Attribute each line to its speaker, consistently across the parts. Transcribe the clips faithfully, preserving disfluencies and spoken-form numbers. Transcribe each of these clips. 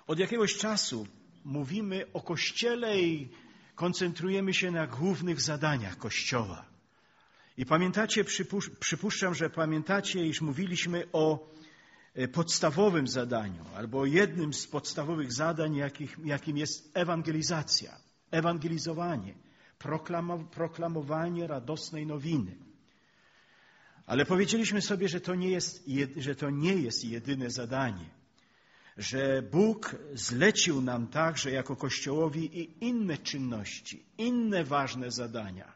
Speaker 1: Od jakiegoś czasu mówimy o Kościele i koncentrujemy się na głównych zadaniach Kościoła. I pamiętacie, przypusz- przypuszczam, że pamiętacie, iż mówiliśmy o podstawowym zadaniu, albo o jednym z podstawowych zadań, jakich, jakim jest ewangelizacja, ewangelizowanie, proklamo- proklamowanie radosnej nowiny. Ale powiedzieliśmy sobie, że to nie jest, że to nie jest jedyne zadanie, że Bóg zlecił nam także jako Kościołowi i inne czynności, inne ważne zadania.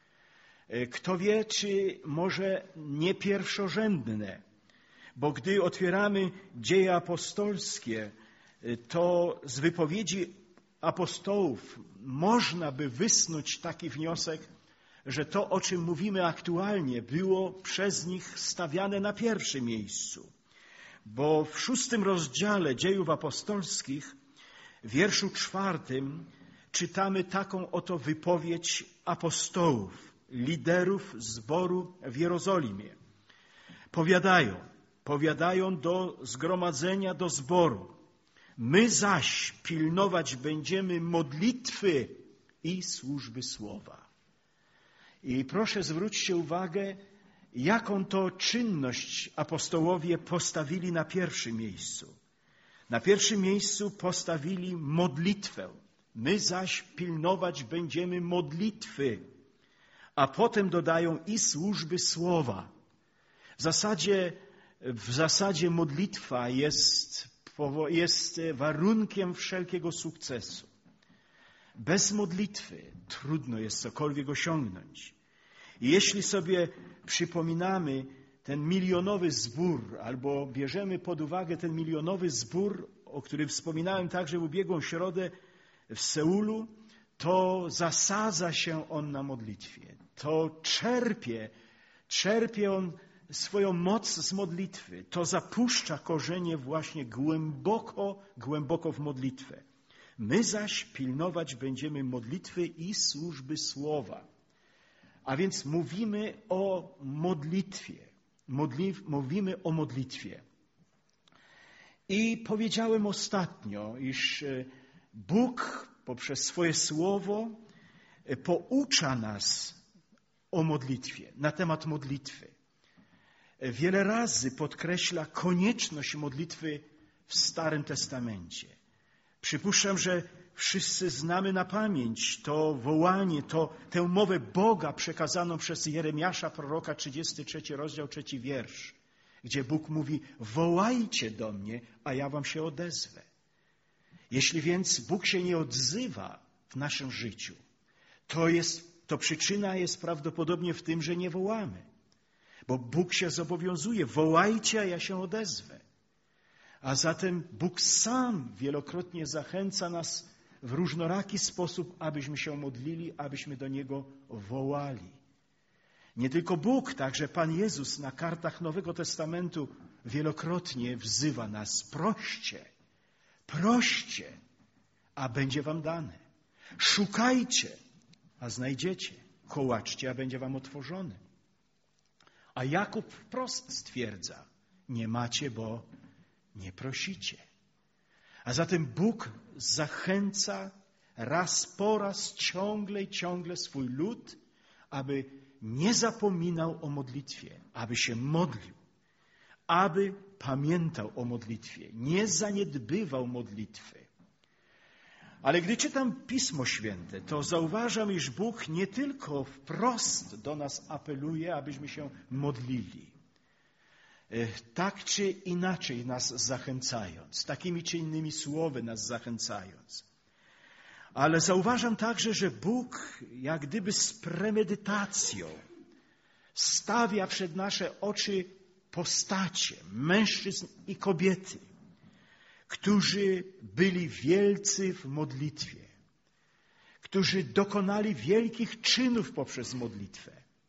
Speaker 1: Kto wie, czy może nie pierwszorzędne, bo gdy otwieramy dzieje apostolskie, to z wypowiedzi apostołów można by wysnuć taki wniosek, że to, o czym mówimy aktualnie, było przez nich stawiane na pierwszym miejscu. Bo w szóstym rozdziale dziejów apostolskich, w wierszu czwartym, czytamy taką oto wypowiedź apostołów, liderów zboru w Jerozolimie. Powiadają, powiadają do zgromadzenia, do zboru. My zaś pilnować będziemy modlitwy i służby słowa. I proszę zwróćcie uwagę, jaką to czynność apostołowie postawili na pierwszym miejscu. Na pierwszym miejscu postawili modlitwę. My zaś pilnować będziemy modlitwy. A potem dodają i służby słowa. W zasadzie, w zasadzie modlitwa jest, jest warunkiem wszelkiego sukcesu. Bez modlitwy trudno jest cokolwiek osiągnąć. I jeśli sobie przypominamy ten milionowy zbór, albo bierzemy pod uwagę ten milionowy zbór, o którym wspominałem także w ubiegłą środę w Seulu, to zasadza się on na modlitwie. To czerpie, czerpie on swoją moc z modlitwy. To zapuszcza korzenie właśnie głęboko, głęboko w modlitwę. My zaś pilnować będziemy modlitwy i służby słowa. A więc mówimy o modlitwie. Modli, mówimy o modlitwie. I powiedziałem ostatnio, iż Bóg poprzez swoje słowo poucza nas o modlitwie, na temat modlitwy. Wiele razy podkreśla konieczność modlitwy w Starym Testamencie. Przypuszczam, że wszyscy znamy na pamięć to wołanie, to, tę mowę Boga przekazaną przez Jeremiasza, proroka, trzydziesty trzeci rozdział, trzeci wiersz, gdzie Bóg mówi: wołajcie do mnie, a ja wam się odezwę. Jeśli więc Bóg się nie odzywa w naszym życiu, to, jest, to przyczyna jest prawdopodobnie w tym, że nie wołamy. Bo Bóg się zobowiązuje: wołajcie, a ja się odezwę. A zatem Bóg sam wielokrotnie zachęca nas w różnoraki sposób, abyśmy się modlili, abyśmy do Niego wołali. Nie tylko Bóg, także Pan Jezus na kartach Nowego Testamentu wielokrotnie wzywa nas: proście, proście, a będzie wam dane. Szukajcie, a znajdziecie. Kołaczcie, a będzie wam otworzone. A Jakub wprost stwierdza: nie macie, bo nie prosicie. A zatem Bóg zachęca raz po raz, ciągle i ciągle swój lud, aby nie zapominał o modlitwie, aby się modlił, aby pamiętał o modlitwie, nie zaniedbywał modlitwy. Ale gdy czytam Pismo Święte, to zauważam, iż Bóg nie tylko wprost do nas apeluje, abyśmy się modlili, tak czy inaczej nas zachęcając, takimi czy innymi słowy nas zachęcając. Ale zauważam także, że Bóg jak gdyby z premedytacją stawia przed nasze oczy postacie mężczyzn i kobiety, którzy byli wielcy w modlitwie, którzy dokonali wielkich czynów poprzez modlitwę.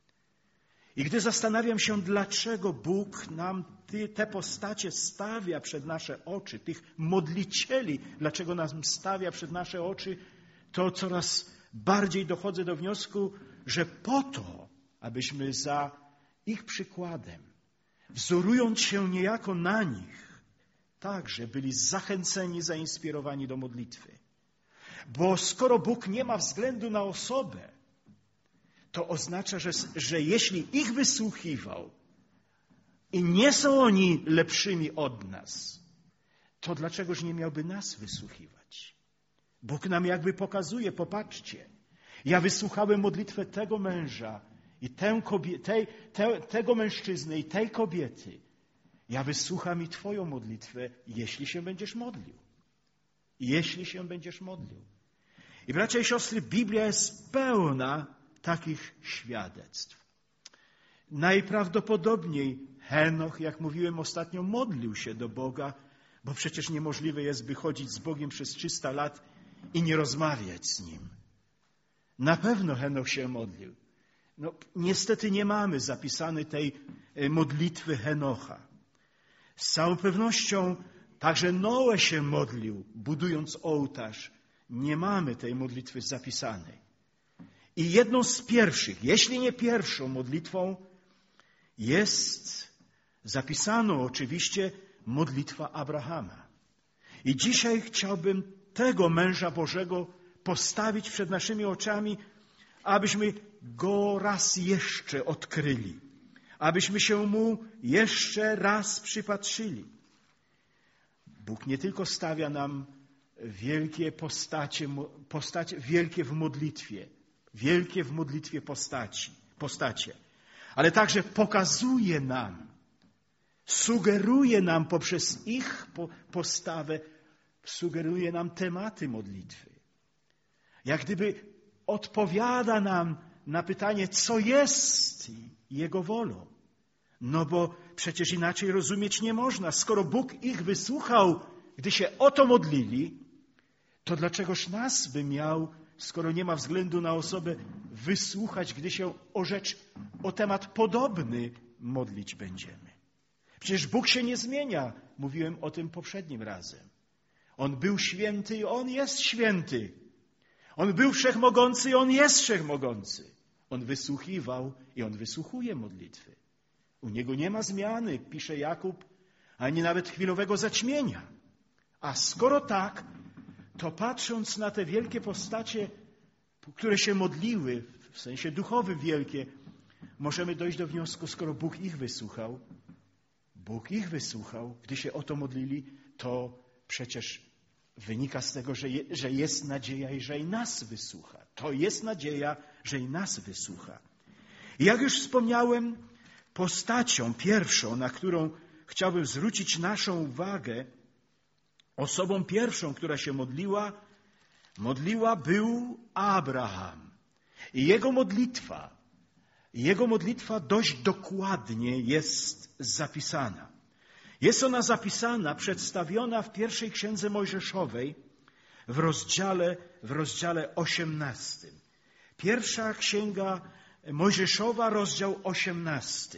Speaker 1: I gdy zastanawiam się, dlaczego Bóg nam te postacie stawia przed nasze oczy, tych modlicieli, dlaczego nam stawia przed nasze oczy, to coraz bardziej dochodzę do wniosku, że po to, abyśmy za ich przykładem, wzorując się niejako na nich, także byli zachęceni, zainspirowani do modlitwy. Bo skoro Bóg nie ma względu na osobę, to oznacza, że, że jeśli ich wysłuchiwał i nie są oni lepszymi od nas, to dlaczegoż nie miałby nas wysłuchiwać? Bóg nam jakby pokazuje, popatrzcie, ja wysłuchałem modlitwę tego męża i tę kobie, tej, te, tego mężczyzny i tej kobiety. Ja wysłucham i Twoją modlitwę, jeśli się będziesz modlił. Jeśli się będziesz modlił. I bracia i siostry, Biblia jest pełna takich świadectw. Najprawdopodobniej Henoch, jak mówiłem ostatnio, modlił się do Boga, bo przecież niemożliwe jest, by chodzić z Bogiem przez trzysta lat i nie rozmawiać z Nim. Na pewno Henoch się modlił. No, niestety nie mamy zapisanej tej modlitwy Henocha. Z całą pewnością także Noe się modlił, budując ołtarz. Nie mamy tej modlitwy zapisanej. I jedną z pierwszych, jeśli nie pierwszą modlitwą jest zapisaną oczywiście modlitwa Abrahama. I dzisiaj chciałbym tego męża Bożego postawić przed naszymi oczami, abyśmy go raz jeszcze odkryli, abyśmy się mu jeszcze raz przypatrzyli. Bóg nie tylko stawia nam wielkie postacie, postacie wielkie w modlitwie, wielkie w modlitwie postaci, postacie, ale także pokazuje nam, sugeruje nam poprzez ich postawę, sugeruje nam tematy modlitwy. Jak gdyby odpowiada nam na pytanie, co jest Jego wolą. No bo przecież inaczej rozumieć nie można. Skoro Bóg ich wysłuchał, gdy się o to modlili, to dlaczegoż nas by miał, skoro nie ma względu na osobę, wysłuchać, gdy się o rzecz, o temat podobny modlić będziemy? Przecież Bóg się nie zmienia. Mówiłem o tym poprzednim razem. On był święty i On jest święty. On był wszechmogący i On jest wszechmogący. On wysłuchiwał i On wysłuchuje modlitwy. U Niego nie ma zmiany, pisze Jakub, ani nawet chwilowego zaćmienia. A skoro tak, to patrząc na te wielkie postacie, które się modliły, w sensie duchowym wielkie, możemy dojść do wniosku, skoro Bóg ich wysłuchał, Bóg ich wysłuchał, gdy się o to modlili, to przecież wynika z tego, że, je, że jest nadzieja i że i nas wysłucha. To jest nadzieja, że i nas wysłucha. I jak już wspomniałem, postacią pierwszą, na którą chciałbym zwrócić naszą uwagę, osobą pierwszą, która się modliła, modliła był Abraham. I jego modlitwa, jego modlitwa dość dokładnie jest zapisana. Jest ona zapisana, przedstawiona w pierwszej księdze Mojżeszowej w rozdziale, w rozdziale osiemnastym. Pierwsza księga Mojżeszowa, rozdział osiemnasty.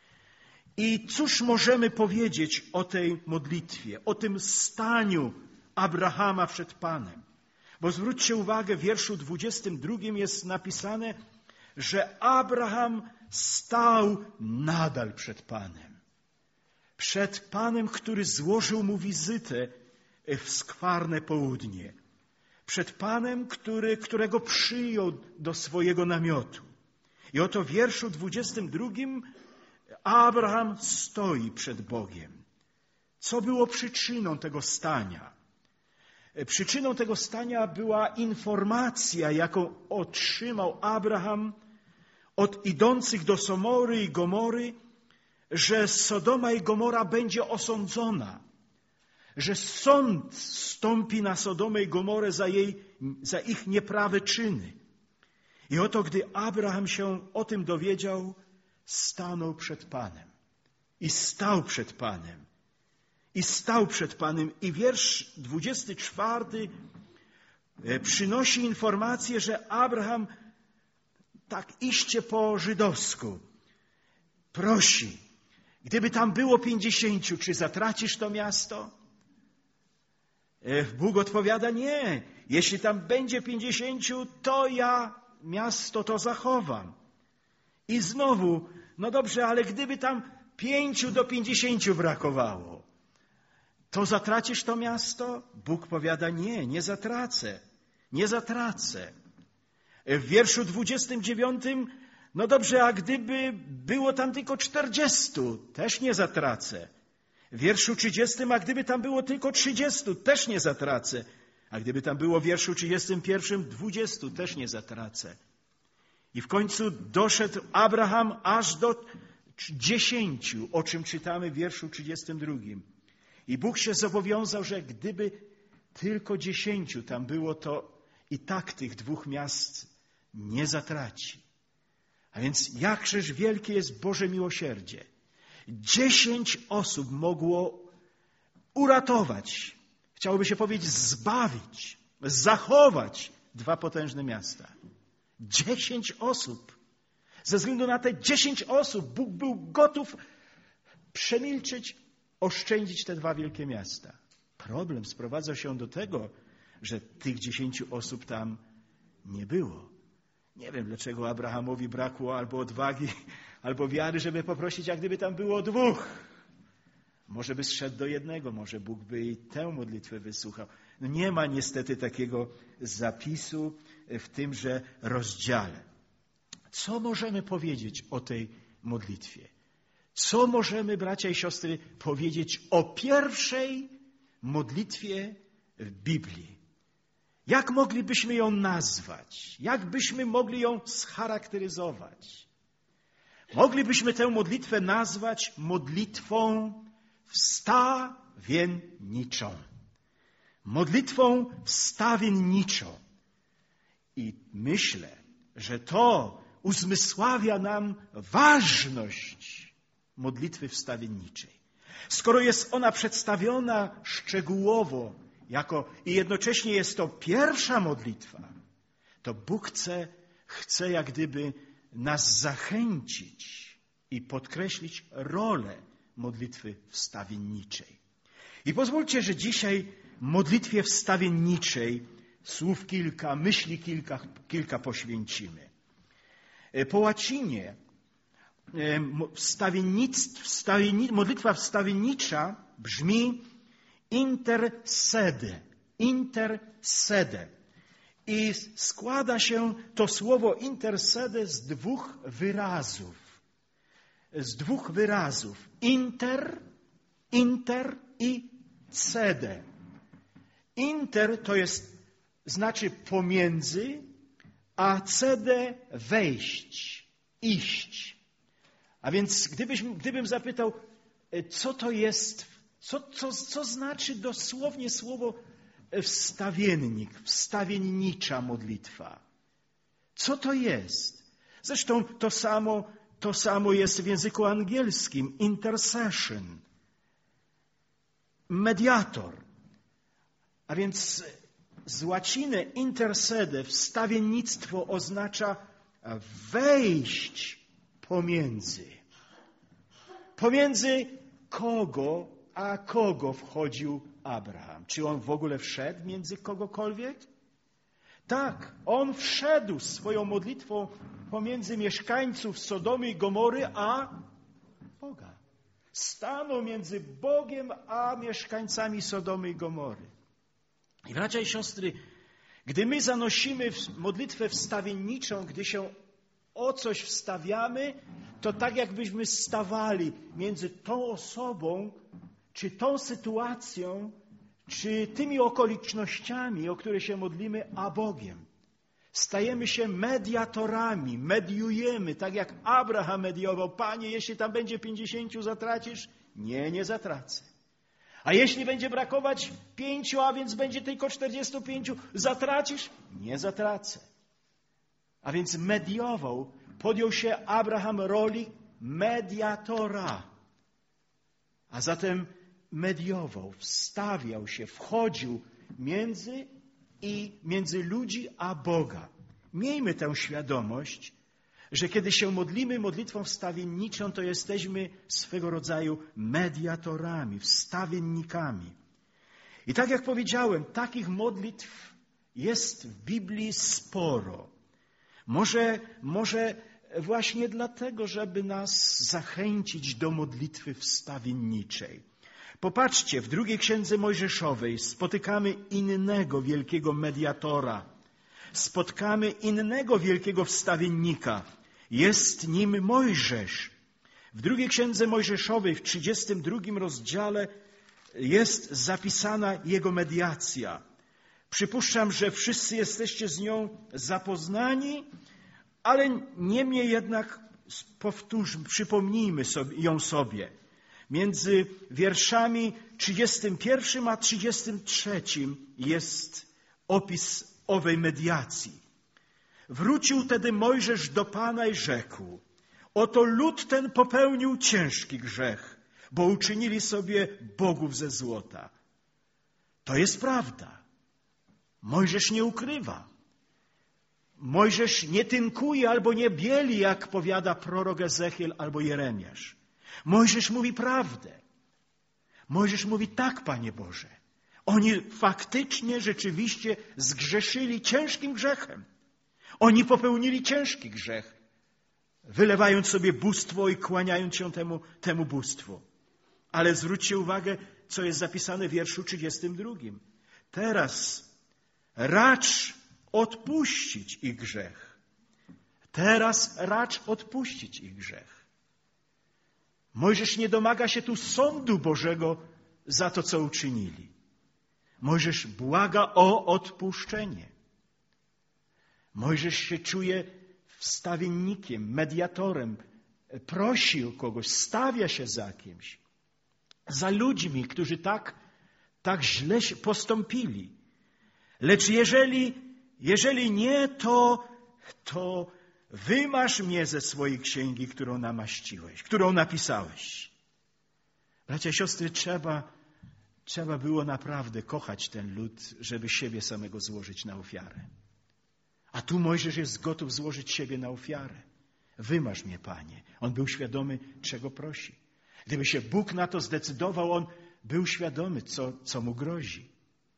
Speaker 1: I cóż możemy powiedzieć o tej modlitwie, o tym staniu Abrahama przed Panem? Bo zwróćcie uwagę, w wierszu dwudziestym drugim jest napisane, że Abraham stał nadal przed Panem. Przed Panem, który złożył mu wizytę w skwarne południe. Przed Panem, który, którego przyjął do swojego namiotu. I oto w wierszu dwudziestym drugim Abraham stoi przed Bogiem. Co było przyczyną tego stania? Przyczyną tego stania była informacja, jaką otrzymał Abraham od idących do Sodomy i Gomory, że Sodoma i Gomora będzie osądzona, że sąd stąpi na Sodomę i Gomorę za, jej, za ich nieprawe czyny. I oto, gdy Abraham się o tym dowiedział, stanął przed Panem. I stał przed Panem. I stał przed Panem. I wiersz dwudziesty czwarty przynosi informację, że Abraham tak iście po żydowsku prosi, gdyby tam było pięćdziesięciu, czy zatracisz to miasto? Bóg odpowiada, nie. Jeśli tam będzie pięćdziesięciu, to ja miasto to zachowam. I znowu, no dobrze, ale gdyby tam pięciu do pięćdziesięciu brakowało, to zatracisz to miasto? Bóg powiada, nie, nie zatracę, nie zatracę. W wierszu dwudziestym dziewiątym, no dobrze, a gdyby było tam tylko czterdziestu, też nie zatracę. W wierszu trzydziestym, a gdyby tam było tylko trzydziestu, też nie zatracę. A gdyby tam było w wierszu trzydziestym pierwszym, dwudziestu, też nie zatracę. I w końcu doszedł Abraham aż do dziesięciu, o czym czytamy w wierszu trzydziestym drugim. I Bóg się zobowiązał, że gdyby tylko dziesięciu tam było, to i tak tych dwóch miast nie zatraci. A więc jakżeż wielkie jest Boże miłosierdzie. Dziesięć osób mogło uratować, chciałoby się powiedzieć zbawić, zachować dwa potężne miasta. Dziesięć osób. Ze względu na te dziesięć osób Bóg był gotów przemilczeć, oszczędzić te dwa wielkie miasta. Problem sprowadzał się do tego, że tych dziesięciu osób tam nie było. Nie wiem, dlaczego Abrahamowi brakło albo odwagi, albo wiary, żeby poprosić, jak gdyby tam było dwóch. Może by zszedł do jednego, może Bóg by i tę modlitwę wysłuchał. No nie ma niestety takiego zapisu w tymże rozdziale. Co możemy powiedzieć o tej modlitwie? Co możemy, bracia i siostry, powiedzieć o pierwszej modlitwie w Biblii? Jak moglibyśmy ją nazwać? Jak byśmy mogli ją scharakteryzować? Moglibyśmy tę modlitwę nazwać modlitwą wstawienniczą. Modlitwą wstawienniczą. I myślę, że to uzmysławia nam ważność modlitwy wstawienniczej. Skoro jest ona przedstawiona szczegółowo jako, i jednocześnie jest to pierwsza modlitwa, to Bóg chce, chce jak gdyby nas zachęcić i podkreślić rolę modlitwy wstawienniczej. I pozwólcie, że dzisiaj modlitwie wstawienniczej słów kilka, myśli kilka, kilka poświęcimy. Po łacinie wstawiennic, wstawienni, modlitwa wstawiennicza brzmi intercede, intercede. I składa się to słowo intercede z dwóch wyrazów. Z dwóch wyrazów. Inter, inter i cede. Inter to jest, znaczy pomiędzy, a cede wejść, iść. A więc gdybyśmy, gdybym zapytał, co to jest, co, co, co znaczy dosłownie słowo wstawiennik, wstawiennicza modlitwa. Co to jest? Zresztą to samo, to samo jest w języku angielskim. Intercession. Mediator. A więc z łaciny intercede, wstawiennictwo oznacza wejść pomiędzy. Pomiędzy kogo a kogo wchodził Abraham? Czy on w ogóle wszedł między kogokolwiek? Tak, on wszedł swoją modlitwą pomiędzy mieszkańców Sodomy i Gomory a Boga. Stanął między Bogiem a mieszkańcami Sodomy i Gomory. I bracia i siostry, gdy my zanosimy modlitwę wstawienniczą, gdy się o coś wstawiamy, to tak jakbyśmy stawali między tą osobą, czy tą sytuacją, czy tymi okolicznościami, o które się modlimy, a Bogiem. Stajemy się mediatorami, mediujemy, tak jak Abraham mediował. Panie, jeśli tam będzie pięćdziesięciu, zatracisz? Nie, nie zatracę. A jeśli będzie brakować pięciu, a więc będzie tylko czterdziestu pięciu, zatracisz? Nie zatracę. A więc mediował, podjął się Abraham roli mediatora. A zatem mediował, wstawiał się, wchodził między i między ludzi a Boga. Miejmy tę świadomość, że kiedy się modlimy modlitwą wstawienniczą, to jesteśmy swego rodzaju mediatorami, wstawiennikami. I tak jak powiedziałem, takich modlitw jest w Biblii sporo. Może, może właśnie dlatego, żeby nas zachęcić do modlitwy wstawienniczej. Popatrzcie, w drugiej księdze Mojżeszowej spotykamy innego wielkiego mediatora. Spotkamy innego wielkiego wstawiennika. Jest nim Mojżesz. W drugiej księdze Mojżeszowej, w trzydziestym drugim rozdziale jest zapisana jego mediacja. Przypuszczam, że wszyscy jesteście z nią zapoznani, ale niemniej jednak powtórzmy, przypomnijmy sobie, ją sobie. Między wierszami trzydziestym pierwszym a trzydziestym trzecim jest opis owej mediacji. Wrócił tedy Mojżesz do Pana i rzekł: oto lud ten popełnił ciężki grzech, bo uczynili sobie bogów ze złota. To jest prawda. Mojżesz nie ukrywa. Mojżesz nie tynkuje albo nie bieli, jak powiada prorok Ezechiel albo Jeremiasz. Mojżesz mówi prawdę. Mojżesz mówi: tak, Panie Boże. Oni faktycznie, rzeczywiście zgrzeszyli ciężkim grzechem. Oni popełnili ciężki grzech, wylewając sobie bóstwo i kłaniając się temu, temu bóstwu. Ale zwróćcie uwagę, co jest zapisane w wierszu trzydziestym drugim. Teraz racz odpuścić ich grzech. Teraz racz odpuścić ich grzech. Mojżesz nie domaga się tu sądu Bożego za to, co uczynili. Mojżesz błaga o odpuszczenie. Mojżesz się czuje wstawiennikiem, mediatorem. Prosi o kogoś, stawia się za kimś. Za ludźmi, którzy tak, tak źle postąpili. Lecz jeżeli, jeżeli nie, to, to wymaż mnie ze swojej księgi, którą namaściłeś, którą napisałeś. Bracia, siostry, trzeba, trzeba było naprawdę kochać ten lud, żeby siebie samego złożyć na ofiarę. A tu Mojżesz jest gotów złożyć siebie na ofiarę. Wymaż mnie, Panie. On był świadomy, czego prosi. Gdyby się Bóg na to zdecydował, on był świadomy, co, co mu grozi.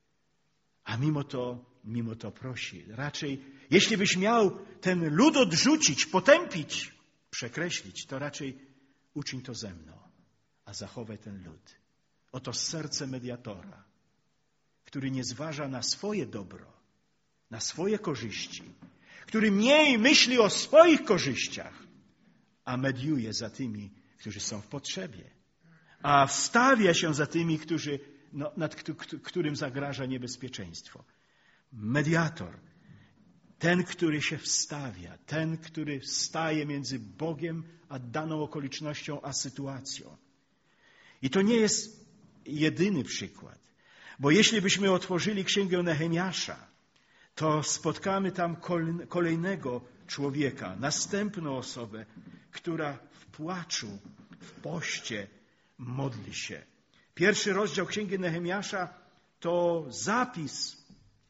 Speaker 1: A mimo to, mimo to prosi. Raczej, jeśli byś miał ten lud odrzucić, potępić, przekreślić, to raczej uczyń to ze mną, a zachowaj ten lud. Oto serce mediatora, który nie zważa na swoje dobro, na swoje korzyści, który mniej myśli o swoich korzyściach, a mediuje za tymi, którzy są w potrzebie, a wstawia się za tymi, którzy, no, nad którym zagraża niebezpieczeństwo. Mediator, ten, który się wstawia, ten, który staje między Bogiem a daną okolicznością, a sytuacją. I to nie jest jedyny przykład, bo jeśli byśmy otworzyli Księgę Nehemiasza, to spotkamy tam kolejnego człowieka, następną osobę, która w płaczu, w poście modli się. Pierwszy rozdział Księgi Nehemiasza to zapis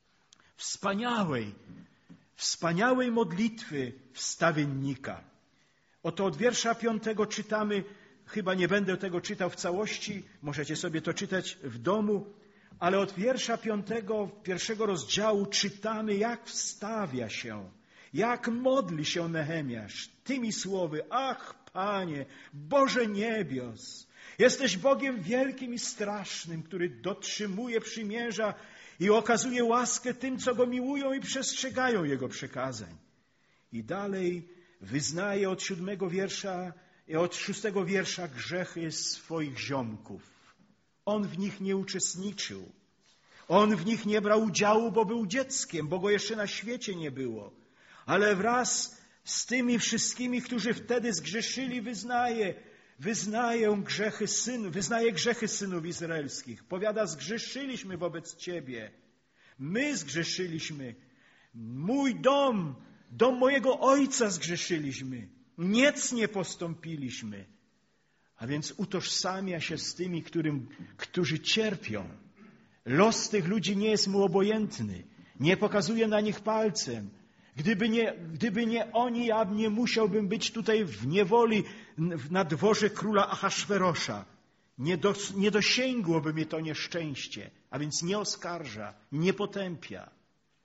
Speaker 1: wspaniałej, wspaniałej modlitwy wstawiennika. Oto od wiersza piątego czytamy, chyba nie będę tego czytał w całości, możecie sobie to czytać w domu, ale od wiersza piątego, pierwszego rozdziału czytamy, jak wstawia się, jak modli się Nehemiasz tymi słowy: ach, Panie, Boże niebios, jesteś Bogiem wielkim i strasznym, który dotrzymuje przymierza i okazuje łaskę tym, co Go miłują i przestrzegają Jego przykazań. I dalej wyznaje od siódmego wiersza i od szóstego wiersza grzechy swoich ziomków. On w nich nie uczestniczył. On w nich nie brał udziału, bo był dzieckiem, bo go jeszcze na świecie nie było. Ale wraz z tymi wszystkimi, którzy wtedy zgrzeszyli, wyznaje, wyznaje grzechy synów, wyznaje grzechy synów izraelskich. Powiada: zgrzeszyliśmy wobec Ciebie. My zgrzeszyliśmy. Mój dom, dom mojego ojca zgrzeszyliśmy. Nic nie postąpiliśmy. A więc utożsamia się z tymi, którym, którzy cierpią. Los tych ludzi nie jest mu obojętny. Nie pokazuje na nich palcem. Gdyby nie, gdyby nie oni, ja nie musiałbym być tutaj w niewoli na dworze króla Ahasferosza. Nie, do, nie dosięgłoby mnie to nieszczęście. A więc nie oskarża, nie potępia.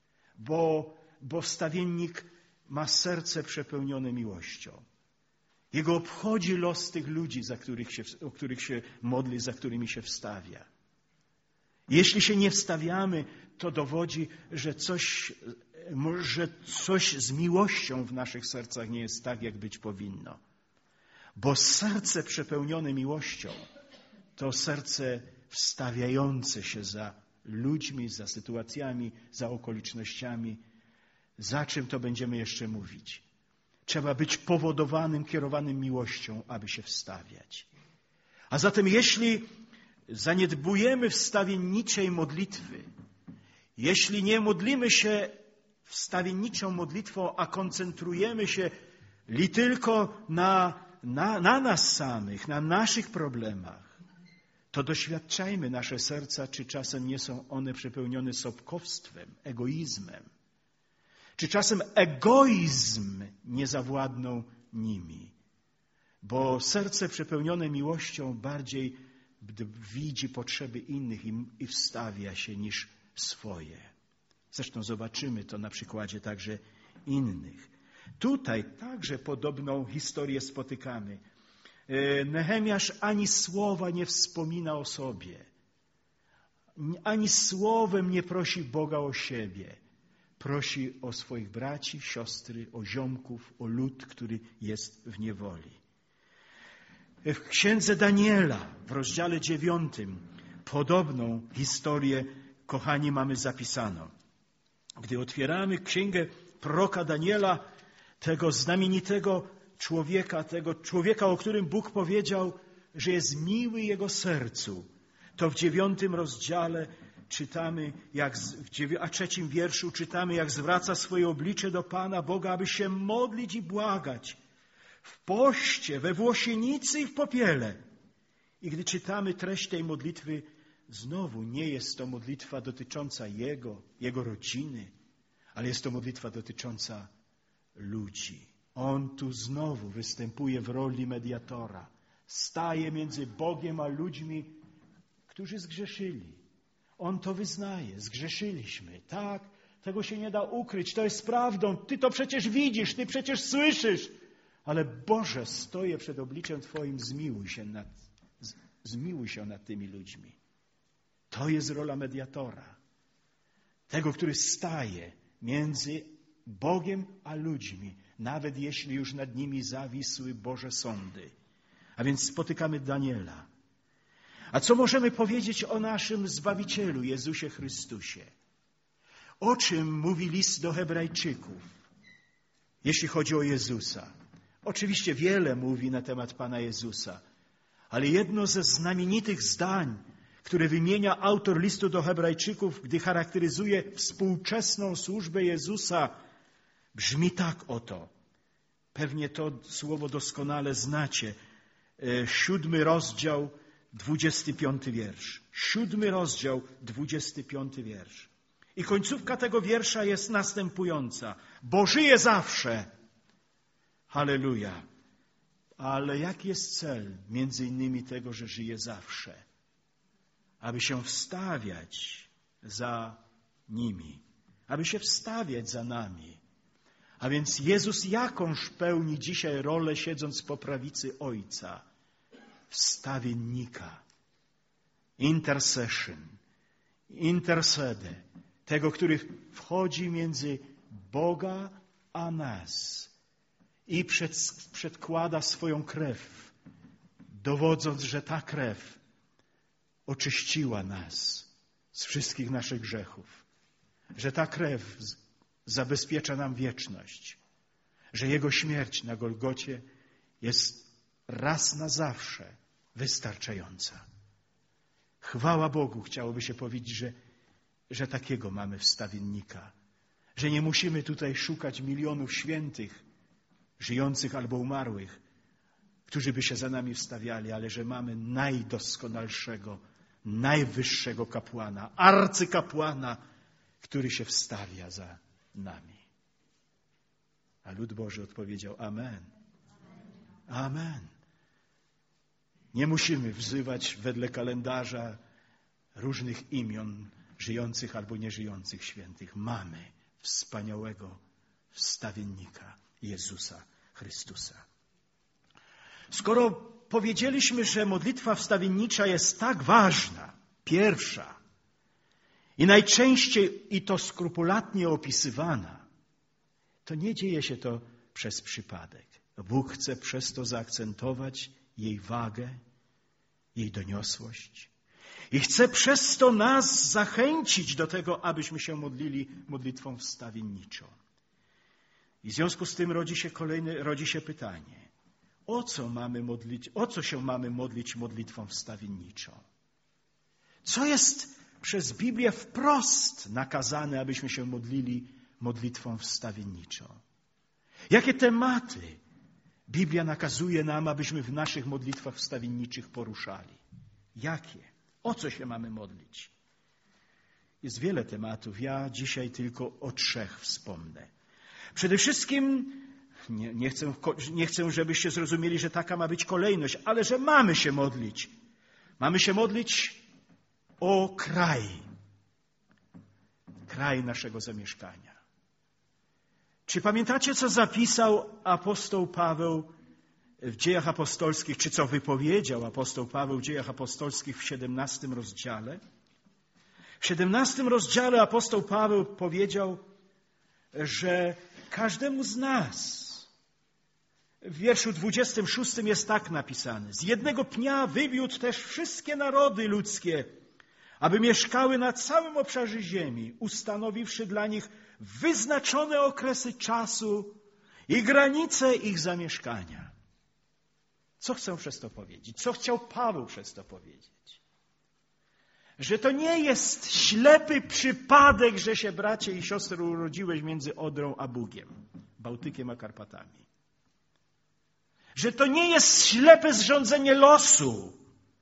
Speaker 1: Bo, bo wstawiennik ma serce przepełnione miłością. Jego obchodzi los tych ludzi, za których się, o których się modli, za którymi się wstawia. Jeśli się nie wstawiamy, to dowodzi, że coś, że coś z miłością w naszych sercach nie jest tak, jak być powinno. Bo serce przepełnione miłością to serce wstawiające się za ludźmi, za sytuacjami, za okolicznościami. Za czym to będziemy jeszcze mówić? Trzeba być powodowanym, kierowanym miłością, aby się wstawiać. A zatem jeśli zaniedbujemy wstawienniczej modlitwy, jeśli nie modlimy się wstawienniczą modlitwą, a koncentrujemy się li tylko na, na, na nas samych, na naszych problemach, to doświadczajmy nasze serca, czy czasem nie są one przepełnione sobkowstwem, egoizmem. Czy czasem egoizm nie zawładnął nimi? Bo serce przepełnione miłością bardziej widzi potrzeby innych i, i wstawia się niż swoje. Zresztą zobaczymy to na przykładzie także innych. Tutaj także podobną historię spotykamy. Nehemiasz ani słowa nie wspomina o sobie. Ani słowem nie prosi Boga o siebie. Prosi o swoich braci, siostry, o ziomków, o lud, który jest w niewoli. W księdze Daniela, w rozdziale dziewiątym, podobną historię, kochani, mamy zapisaną. Gdy otwieramy księgę proroka Daniela, tego znamienitego człowieka, tego człowieka, o którym Bóg powiedział, że jest miły jego sercu, to w dziewiątym rozdziale czytamy, jak w a trzecim wierszu czytamy, jak zwraca swoje oblicze do Pana Boga, aby się modlić i błagać w poście, we włosienicy i w popiele. I gdy czytamy treść tej modlitwy, znowu nie jest to modlitwa dotycząca Jego, Jego rodziny, ale jest to modlitwa dotycząca ludzi. On tu znowu występuje w roli mediatora. Staje między Bogiem a ludźmi, którzy zgrzeszyli. On to wyznaje. Zgrzeszyliśmy. Tak, tego się nie da ukryć. To jest prawdą. Ty to przecież widzisz, ty przecież słyszysz. Ale Boże, stoję przed obliczem Twoim, zmiłuj się nad, zmiłuj się nad tymi ludźmi. To jest rola mediatora. Tego, który staje między Bogiem a ludźmi, nawet jeśli już nad nimi zawisły Boże sądy. A więc spotykamy Daniela. A co możemy powiedzieć o naszym Zbawicielu, Jezusie Chrystusie? O czym mówi list do Hebrajczyków, jeśli chodzi o Jezusa? Oczywiście wiele mówi na temat Pana Jezusa, ale jedno ze znamienitych zdań, które wymienia autor listu do Hebrajczyków, gdy charakteryzuje współczesną służbę Jezusa, brzmi tak oto. Pewnie to słowo doskonale znacie. Siódmy rozdział, dwudziesty piąty wiersz. Siódmy rozdział, dwudziesty piąty wiersz. I końcówka tego wiersza jest następująca. Bo żyje zawsze. Halleluja. Ale jaki jest cel między innymi tego, że żyje zawsze? Aby się wstawiać za nimi. Aby się wstawiać za nami. A więc Jezus jakąż pełni dzisiaj rolę, siedząc po prawicy Ojca? Wstawiennika. Intercession. Intercede. Tego, który wchodzi między Boga a nas. I przed, przedkłada swoją krew, dowodząc, że ta krew oczyściła nas z wszystkich naszych grzechów. Że ta krew zabezpiecza nam wieczność. Że Jego śmierć na Golgocie jest raz na zawsze wystarczająca. Chwała Bogu, chciałoby się powiedzieć, że, że takiego mamy wstawiennika. Że nie musimy tutaj szukać milionów świętych, żyjących albo umarłych, którzy by się za nami wstawiali, ale że mamy najdoskonalszego, najwyższego kapłana, arcykapłana, który się wstawia za nami. A lud Boży odpowiedział amen. Amen. Nie musimy wzywać wedle kalendarza różnych imion żyjących albo nieżyjących świętych. Mamy wspaniałego wstawiennika Jezusa Chrystusa. Skoro powiedzieliśmy, że modlitwa wstawiennicza jest tak ważna, pierwsza i najczęściej i to skrupulatnie opisywana, to nie dzieje się to przez przypadek. Bóg chce przez to zaakcentować jej wagę, jej doniosłość. I chce przez to nas zachęcić do tego, abyśmy się modlili modlitwą wstawienniczą. I w związku z tym rodzi się kolejne, rodzi się pytanie, o co mamy modlić, o co się mamy modlić modlitwą wstawienniczą? Co jest przez Biblię wprost nakazane, abyśmy się modlili modlitwą wstawienniczą? Jakie tematy Biblia nakazuje nam, abyśmy w naszych modlitwach wstawienniczych poruszali? Jakie? O co się mamy modlić? Jest wiele tematów. Ja dzisiaj tylko o trzech wspomnę. Przede wszystkim, nie, nie, chcę, nie chcę, żebyście zrozumieli, że taka ma być kolejność, ale że mamy się modlić. Mamy się modlić o kraj. Kraj naszego zamieszkania. Czy pamiętacie, co zapisał apostoł Paweł w Dziejach Apostolskich, czy co wypowiedział apostoł Paweł w Dziejach Apostolskich w siedemnastym rozdziale? W siedemnastym rozdziale apostoł Paweł powiedział, że każdemu z nas, w wierszu dwudziestym szóstym jest tak napisane, z jednego pnia wywiódł też wszystkie narody ludzkie, aby mieszkały na całym obszarze ziemi, ustanowiwszy dla nich wyznaczone okresy czasu i granice ich zamieszkania. Co chcę przez to powiedzieć? Co chciał Paweł przez to powiedzieć? Że to nie jest ślepy przypadek, że się bracie i siostry urodziłeś między Odrą a Bugiem, Bałtykiem a Karpatami. Że to nie jest ślepe zrządzenie losu.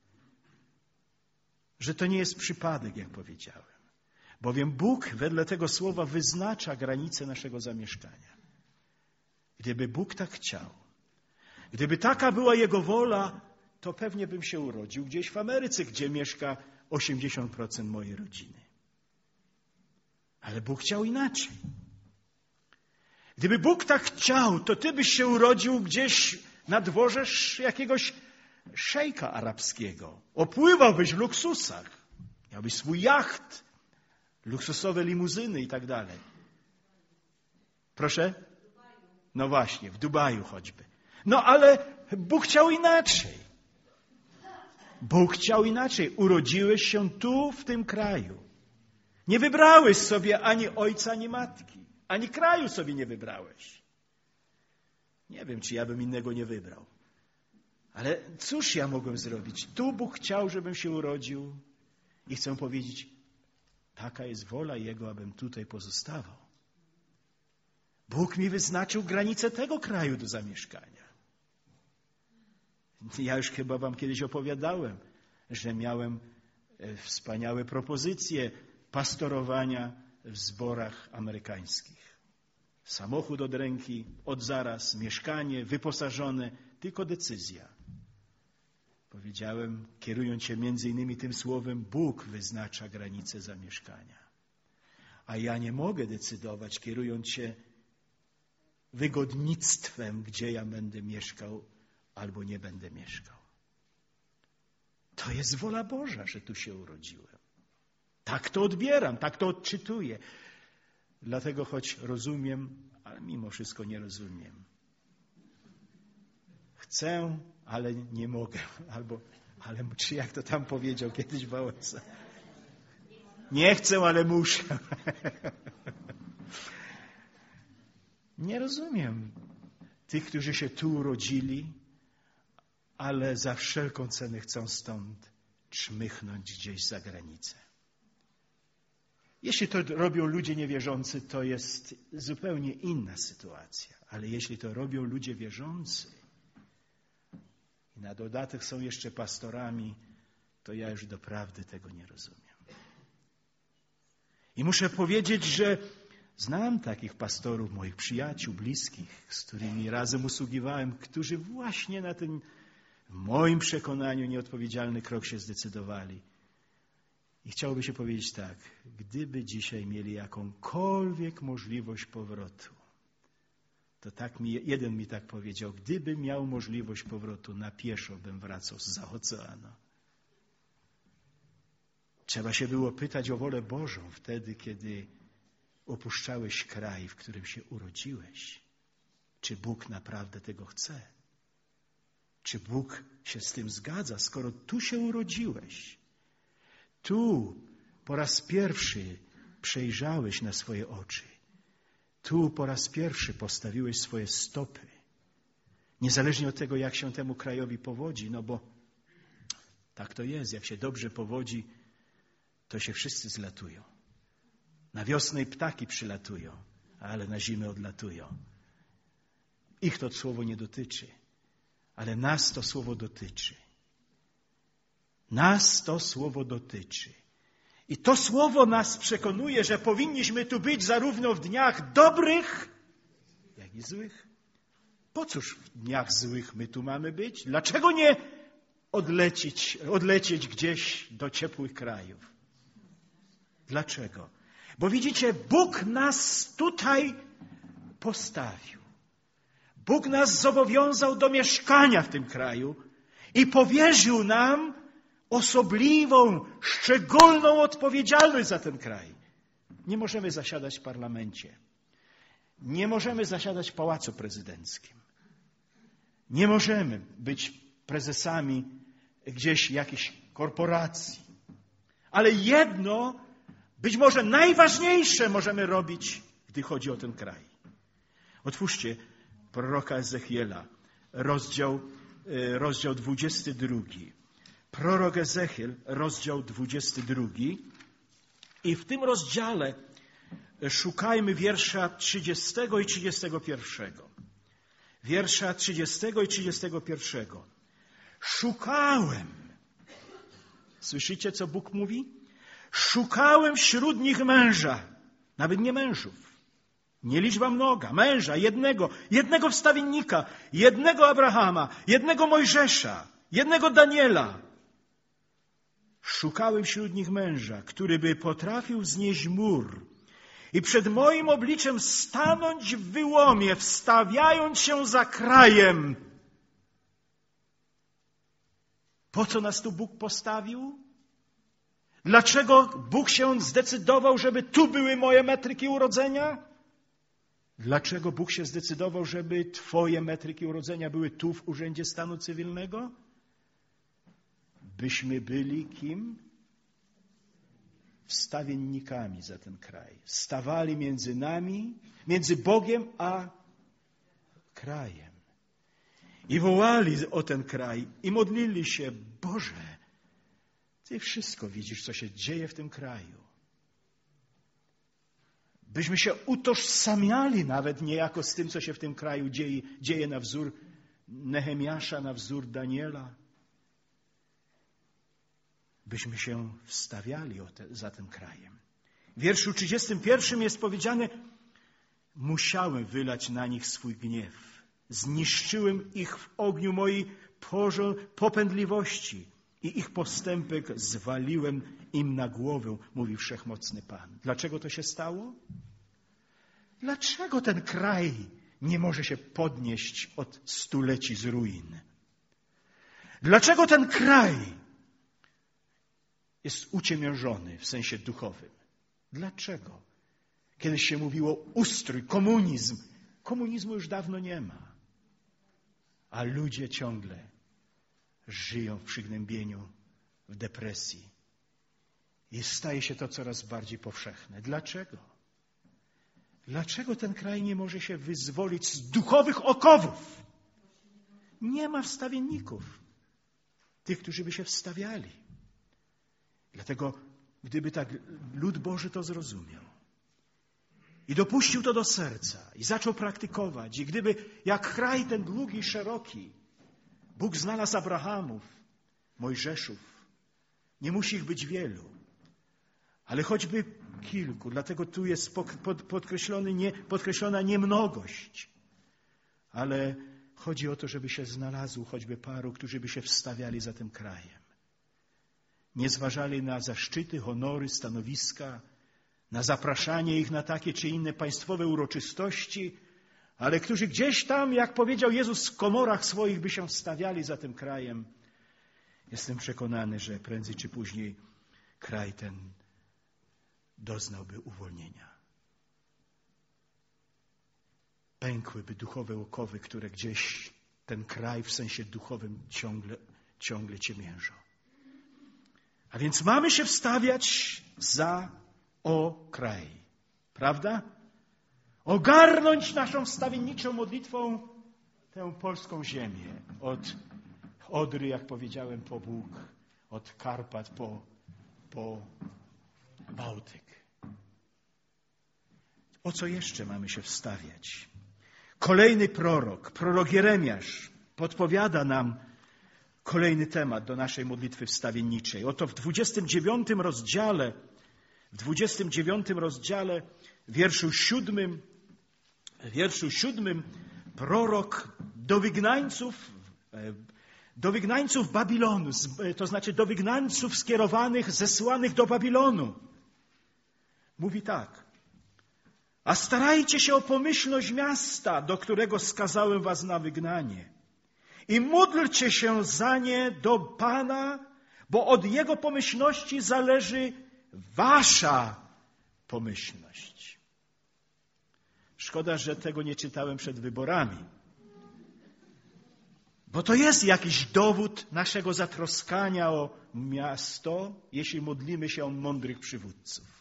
Speaker 1: Że to nie jest przypadek, jak powiedziałem. Bowiem Bóg wedle tego słowa wyznacza granice naszego zamieszkania. Gdyby Bóg tak chciał, gdyby taka była Jego wola, to pewnie bym się urodził gdzieś w Ameryce, gdzie mieszka osiemdziesiąt procent mojej rodziny. Ale Bóg chciał inaczej. Gdyby Bóg tak chciał, to ty byś się urodził gdzieś na dworze jakiegoś szejka arabskiego. Opływałbyś w luksusach. Miałbyś swój jacht, luksusowe limuzyny i tak dalej. Proszę? No właśnie, w Dubaju choćby. No ale Bóg chciał inaczej. Bóg chciał inaczej. Urodziłeś się tu, w tym kraju. Nie wybrałeś sobie ani ojca, ani matki. Ani kraju sobie nie wybrałeś. Nie wiem, czy ja bym innego nie wybrał. Ale cóż ja mogłem zrobić? Tu Bóg chciał, żebym się urodził. I chcę powiedzieć, taka jest wola Jego, abym tutaj pozostawał. Bóg mi wyznaczył granice tego kraju do zamieszkania. Ja już chyba wam kiedyś opowiadałem, że miałem wspaniałe propozycje pastorowania w zborach amerykańskich. Samochód od ręki, od zaraz, mieszkanie wyposażone, tylko decyzja. Powiedziałem, kierując się między innymi tym słowem, Bóg wyznacza granice zamieszkania. A ja nie mogę decydować, kierując się wygodnictwem, gdzie ja będę mieszkał albo nie będę mieszkał. To jest wola Boża, że tu się urodziłem. Tak to odbieram, tak to odczytuję. Dlatego choć rozumiem, ale mimo wszystko nie rozumiem. Chcę, ale nie mogę. Albo, ale czy jak to tam powiedział kiedyś Wałęsa? Nie chcę, ale muszę. Nie rozumiem tych, którzy się tu urodzili, ale za wszelką cenę chcą stąd czmychnąć gdzieś za granicę. Jeśli to robią ludzie niewierzący, to jest zupełnie inna sytuacja. Ale jeśli to robią ludzie wierzący i na dodatek są jeszcze pastorami, to ja już doprawdy tego nie rozumiem. I muszę powiedzieć, że znam takich pastorów, moich przyjaciół, bliskich, z którymi razem usługiwałem, którzy właśnie na ten, w moim przekonaniu, nieodpowiedzialny krok się zdecydowali. I chciałoby się powiedzieć tak, gdyby dzisiaj mieli jakąkolwiek możliwość powrotu, To tak mi, jeden mi tak powiedział, gdybym miał możliwość powrotu na pieszo, bym wracał zza oceanu. Trzeba się było pytać o wolę Bożą wtedy, kiedy opuszczałeś kraj, w którym się urodziłeś. Czy Bóg naprawdę tego chce? Czy Bóg się z tym zgadza, skoro tu się urodziłeś? Tu po raz pierwszy przejrzałeś na swoje oczy. Tu po raz pierwszy postawiłeś swoje stopy. Niezależnie od tego, jak się temu krajowi powodzi, no bo tak to jest, jak się dobrze powodzi, to się wszyscy zlatują. Na wiosnę i ptaki przylatują, ale na zimę odlatują. Ich to słowo nie dotyczy, ale nas to słowo dotyczy. Nas to słowo dotyczy. I to słowo nas przekonuje, że powinniśmy tu być zarówno w dniach dobrych, jak i złych. Po cóż w dniach złych my tu mamy być? Dlaczego nie odlecieć, odlecieć gdzieś do ciepłych krajów? Dlaczego? Bo widzicie, Bóg nas tutaj postawił. Bóg nas zobowiązał do mieszkania w tym kraju i powierzył nam osobliwą, szczególną odpowiedzialność za ten kraj. Nie możemy zasiadać w parlamencie. Nie możemy zasiadać w pałacu prezydenckim. Nie możemy być prezesami gdzieś jakiejś korporacji. Ale jedno, być może najważniejsze możemy robić, gdy chodzi o ten kraj. Otwórzcie proroka Ezechiela, rozdział, rozdział dwudziesty drugi. Prorok Ezechiel, rozdział dwudziesty drugi. I w tym rozdziale szukajmy wiersza trzydziestego i trzydziestego pierwszego. Wiersza trzydziestego i trzydziestego pierwszego. Szukałem. Słyszycie, co Bóg mówi? Szukałem wśród nich męża, nawet nie mężów. Nie liczba mnoga, męża, jednego, jednego wstawiennika, jednego Abrahama, jednego Mojżesza, jednego Daniela. Szukałem wśród nich męża, który by potrafił wznieść mur i przed moim obliczem stanąć w wyłomie, wstawiając się za krajem. Po co nas tu Bóg postawił? Dlaczego Bóg się zdecydował, żeby tu były moje metryki urodzenia? Dlaczego Bóg się zdecydował, żeby twoje metryki urodzenia były tu w Urzędzie Stanu Cywilnego? Byśmy byli kim? Wstawiennikami za ten kraj. Stawali między nami, między Bogiem a krajem. I wołali o ten kraj i modlili się: Boże, Ty wszystko widzisz, co się dzieje w tym kraju. Byśmy się utożsamiali nawet niejako z tym, co się w tym kraju dzieje, dzieje na wzór Nehemiasza, na wzór Daniela. Byśmy się wstawiali za tym krajem. W wierszu trzydziestym pierwszym jest powiedziane: musiałem wylać na nich swój gniew. Zniszczyłem ich w ogniu mojej popędliwości i ich postępek zwaliłem im na głowę, mówi Wszechmocny Pan. Dlaczego to się stało? Dlaczego ten kraj nie może się podnieść od stuleci z ruin? Dlaczego ten kraj jest uciemiężony w sensie duchowym? Dlaczego? Kiedyś się mówiło ustrój, komunizm. Komunizmu już dawno nie ma. A ludzie ciągle żyją w przygnębieniu, w depresji. I staje się to coraz bardziej powszechne. Dlaczego? Dlaczego ten kraj nie może się wyzwolić z duchowych okowów? Nie ma wstawienników. Tych, którzy by się wstawiali. Dlatego, gdyby tak lud Boży to zrozumiał i dopuścił to do serca i zaczął praktykować, i gdyby jak kraj ten długi i szeroki, Bóg znalazł Abrahamów, Mojżeszów, nie musi ich być wielu, ale choćby kilku, dlatego tu jest podkreślony nie, podkreślona niemnogość, ale chodzi o to, żeby się znalazło choćby paru, którzy by się wstawiali za tym krajem. Nie zważali na zaszczyty, honory, stanowiska, na zapraszanie ich na takie czy inne państwowe uroczystości, ale którzy gdzieś tam, jak powiedział Jezus, w komorach swoich by się wstawiali za tym krajem. Jestem przekonany, że prędzej czy później kraj ten doznałby uwolnienia. Pękłyby duchowe okowy, które gdzieś ten kraj w sensie duchowym ciągle, ciągle ciemiężą. A więc mamy się wstawiać za o kraj. Prawda? Ogarnąć naszą wstawienniczą modlitwą tę polską ziemię. Od Odry, jak powiedziałem, po Bóg, od Karpat po, po Bałtyk. O co jeszcze mamy się wstawiać? Kolejny prorok, prorok Jeremiasz, podpowiada nam kolejny temat do naszej modlitwy wstawienniczej. Oto w dwudziestym dziewiątym rozdziale, w dwudziestym dziewiątym rozdziale, w wierszu siódmym, w wierszu siódmym prorok do wygnańców, do wygnańców Babilonu, to znaczy do wygnańców skierowanych, zesłanych do Babilonu. Mówi tak. A starajcie się o pomyślność miasta, do którego skazałem was na wygnanie. I módlcie się za nie do Pana, bo od Jego pomyślności zależy wasza pomyślność. Szkoda, że tego nie czytałem przed wyborami. Bo to jest jakiś dowód naszego zatroskania o miasto, jeśli modlimy się o mądrych przywódców.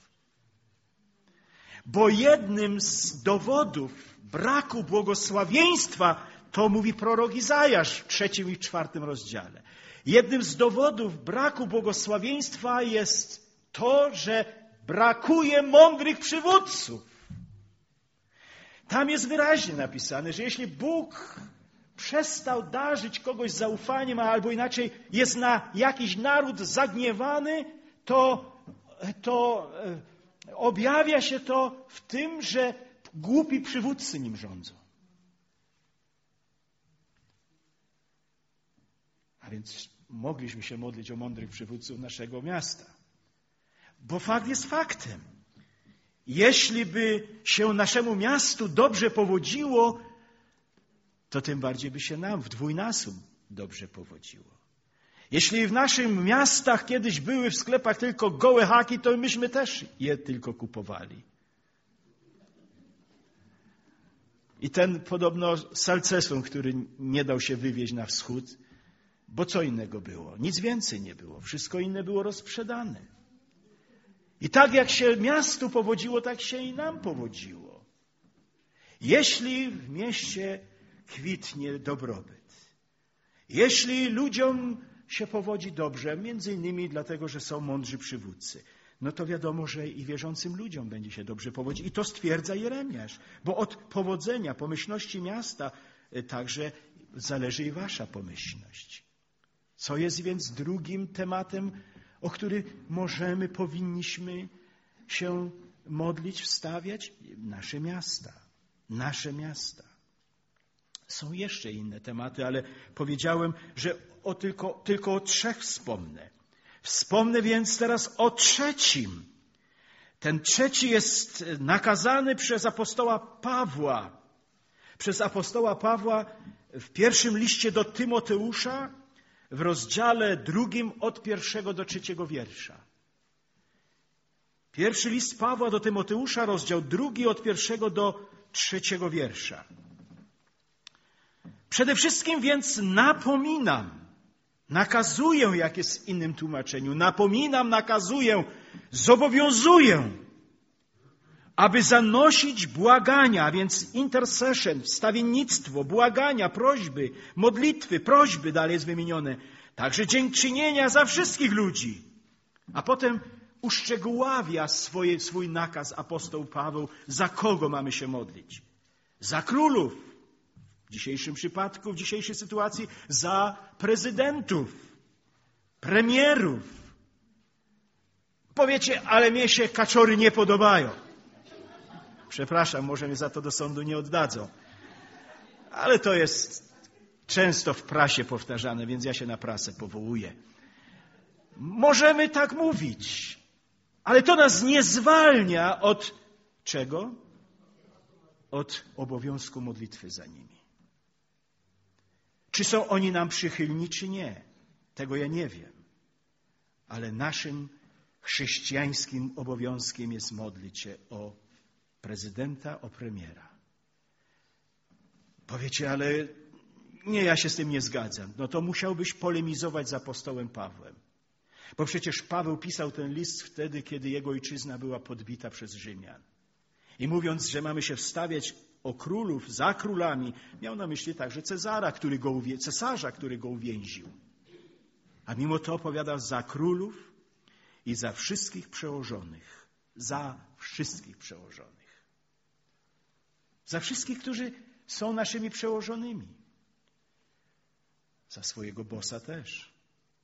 Speaker 1: Bo jednym z dowodów braku błogosławieństwa, to mówi prorok Izajasz w trzecim i czwartym rozdziale. Jednym z dowodów braku błogosławieństwa jest to, że brakuje mądrych przywódców. Tam jest wyraźnie napisane, że jeśli Bóg przestał darzyć kogoś zaufaniem, albo inaczej jest na jakiś naród zagniewany, to, to objawia się to w tym, że głupi przywódcy nim rządzą. A więc mogliśmy się modlić o mądrych przywódców naszego miasta. Bo fakt jest faktem. Jeśli by się naszemu miastu dobrze powodziło, to tym bardziej by się nam w dwójnasób dobrze powodziło. Jeśli w naszych miastach kiedyś były w sklepach tylko gołe haki, to myśmy też je tylko kupowali. I ten podobno salceson, który nie dał się wywieźć na wschód, bo co innego było? Nic więcej nie było. Wszystko inne było rozprzedane. I tak jak się miastu powodziło, tak się i nam powodziło. Jeśli w mieście kwitnie dobrobyt, jeśli ludziom się powodzi dobrze, między innymi dlatego, że są mądrzy przywódcy, no to wiadomo, że i wierzącym ludziom będzie się dobrze powodzić. I to stwierdza Jeremiasz, bo od powodzenia, pomyślności miasta także zależy i wasza pomyślność. Co jest więc drugim tematem, o który możemy, powinniśmy się modlić, wstawiać? Nasze miasta. Nasze miasta. Są jeszcze inne tematy, ale powiedziałem, że o tylko, tylko o trzech wspomnę. Wspomnę więc teraz o trzecim. Ten trzeci jest nakazany przez apostoła Pawła. Przez apostoła Pawła w pierwszym liście do Tymoteusza, w rozdziale drugim od pierwszego do trzeciego wiersza. Pierwszy list Pawła do Tymoteusza, rozdział drugi od pierwszego do trzeciego wiersza. Przede wszystkim więc napominam, nakazuję, jak jest w innym tłumaczeniu, napominam, nakazuję, zobowiązuję, aby zanosić błagania, a więc intercession, wstawiennictwo, błagania, prośby, modlitwy, prośby, dalej jest wymienione, także dziękczynienia za wszystkich ludzi. A potem uszczegóławia swoje, swój nakaz apostoł Paweł, za kogo mamy się modlić. Za królów, w dzisiejszym przypadku, w dzisiejszej sytuacji, za prezydentów, premierów. Powiecie, ale mnie się kaczory nie podobają. Przepraszam, może mnie za to do sądu nie oddadzą. Ale to jest często w prasie powtarzane, więc ja się na prasę powołuję. Możemy tak mówić, ale to nas nie zwalnia od czego? od obowiązku modlitwy za nimi. Czy są oni nam przychylni, czy nie? Tego ja nie wiem. Ale naszym chrześcijańskim obowiązkiem jest modlić się o prezydenta, o premiera. Powiecie, ale nie, ja się z tym nie zgadzam. No to musiałbyś polemizować z apostołem Pawłem. Bo przecież Paweł pisał ten list wtedy, kiedy jego ojczyzna była podbita przez Rzymian. I mówiąc, że mamy się wstawiać o królów, za królami, miał na myśli także Cezara, który go uwię... cesarza, który go uwięził. A mimo to opowiadał za królów i za wszystkich przełożonych. Za wszystkich przełożonych. Za wszystkich, którzy są naszymi przełożonymi. Za swojego bossa też.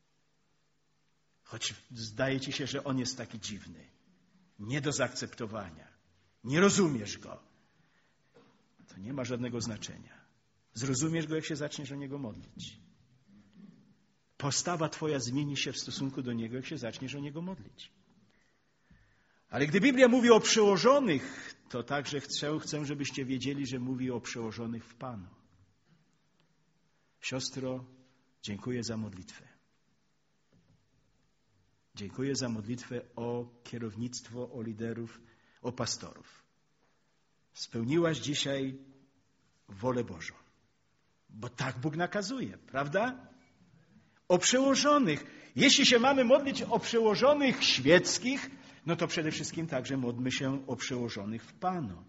Speaker 1: Choć zdaje ci się, że on jest taki dziwny. Nie do zaakceptowania. Nie rozumiesz go. To nie ma żadnego znaczenia. Zrozumiesz go, jak się zaczniesz o niego modlić. Postawa twoja zmieni się w stosunku do niego, jak się zaczniesz o niego modlić. Ale gdy Biblia mówi o przełożonych, to także chcę, chcę, żebyście wiedzieli, że mówi o przełożonych w Panu. Siostro, dziękuję za modlitwę. Dziękuję za modlitwę o kierownictwo, o liderów, o pastorów. Spełniłaś dzisiaj wolę Bożą. Bo tak Bóg nakazuje, prawda? O przełożonych. Jeśli się mamy modlić o przełożonych świeckich, no to przede wszystkim także módlmy się o przełożonych w Panu.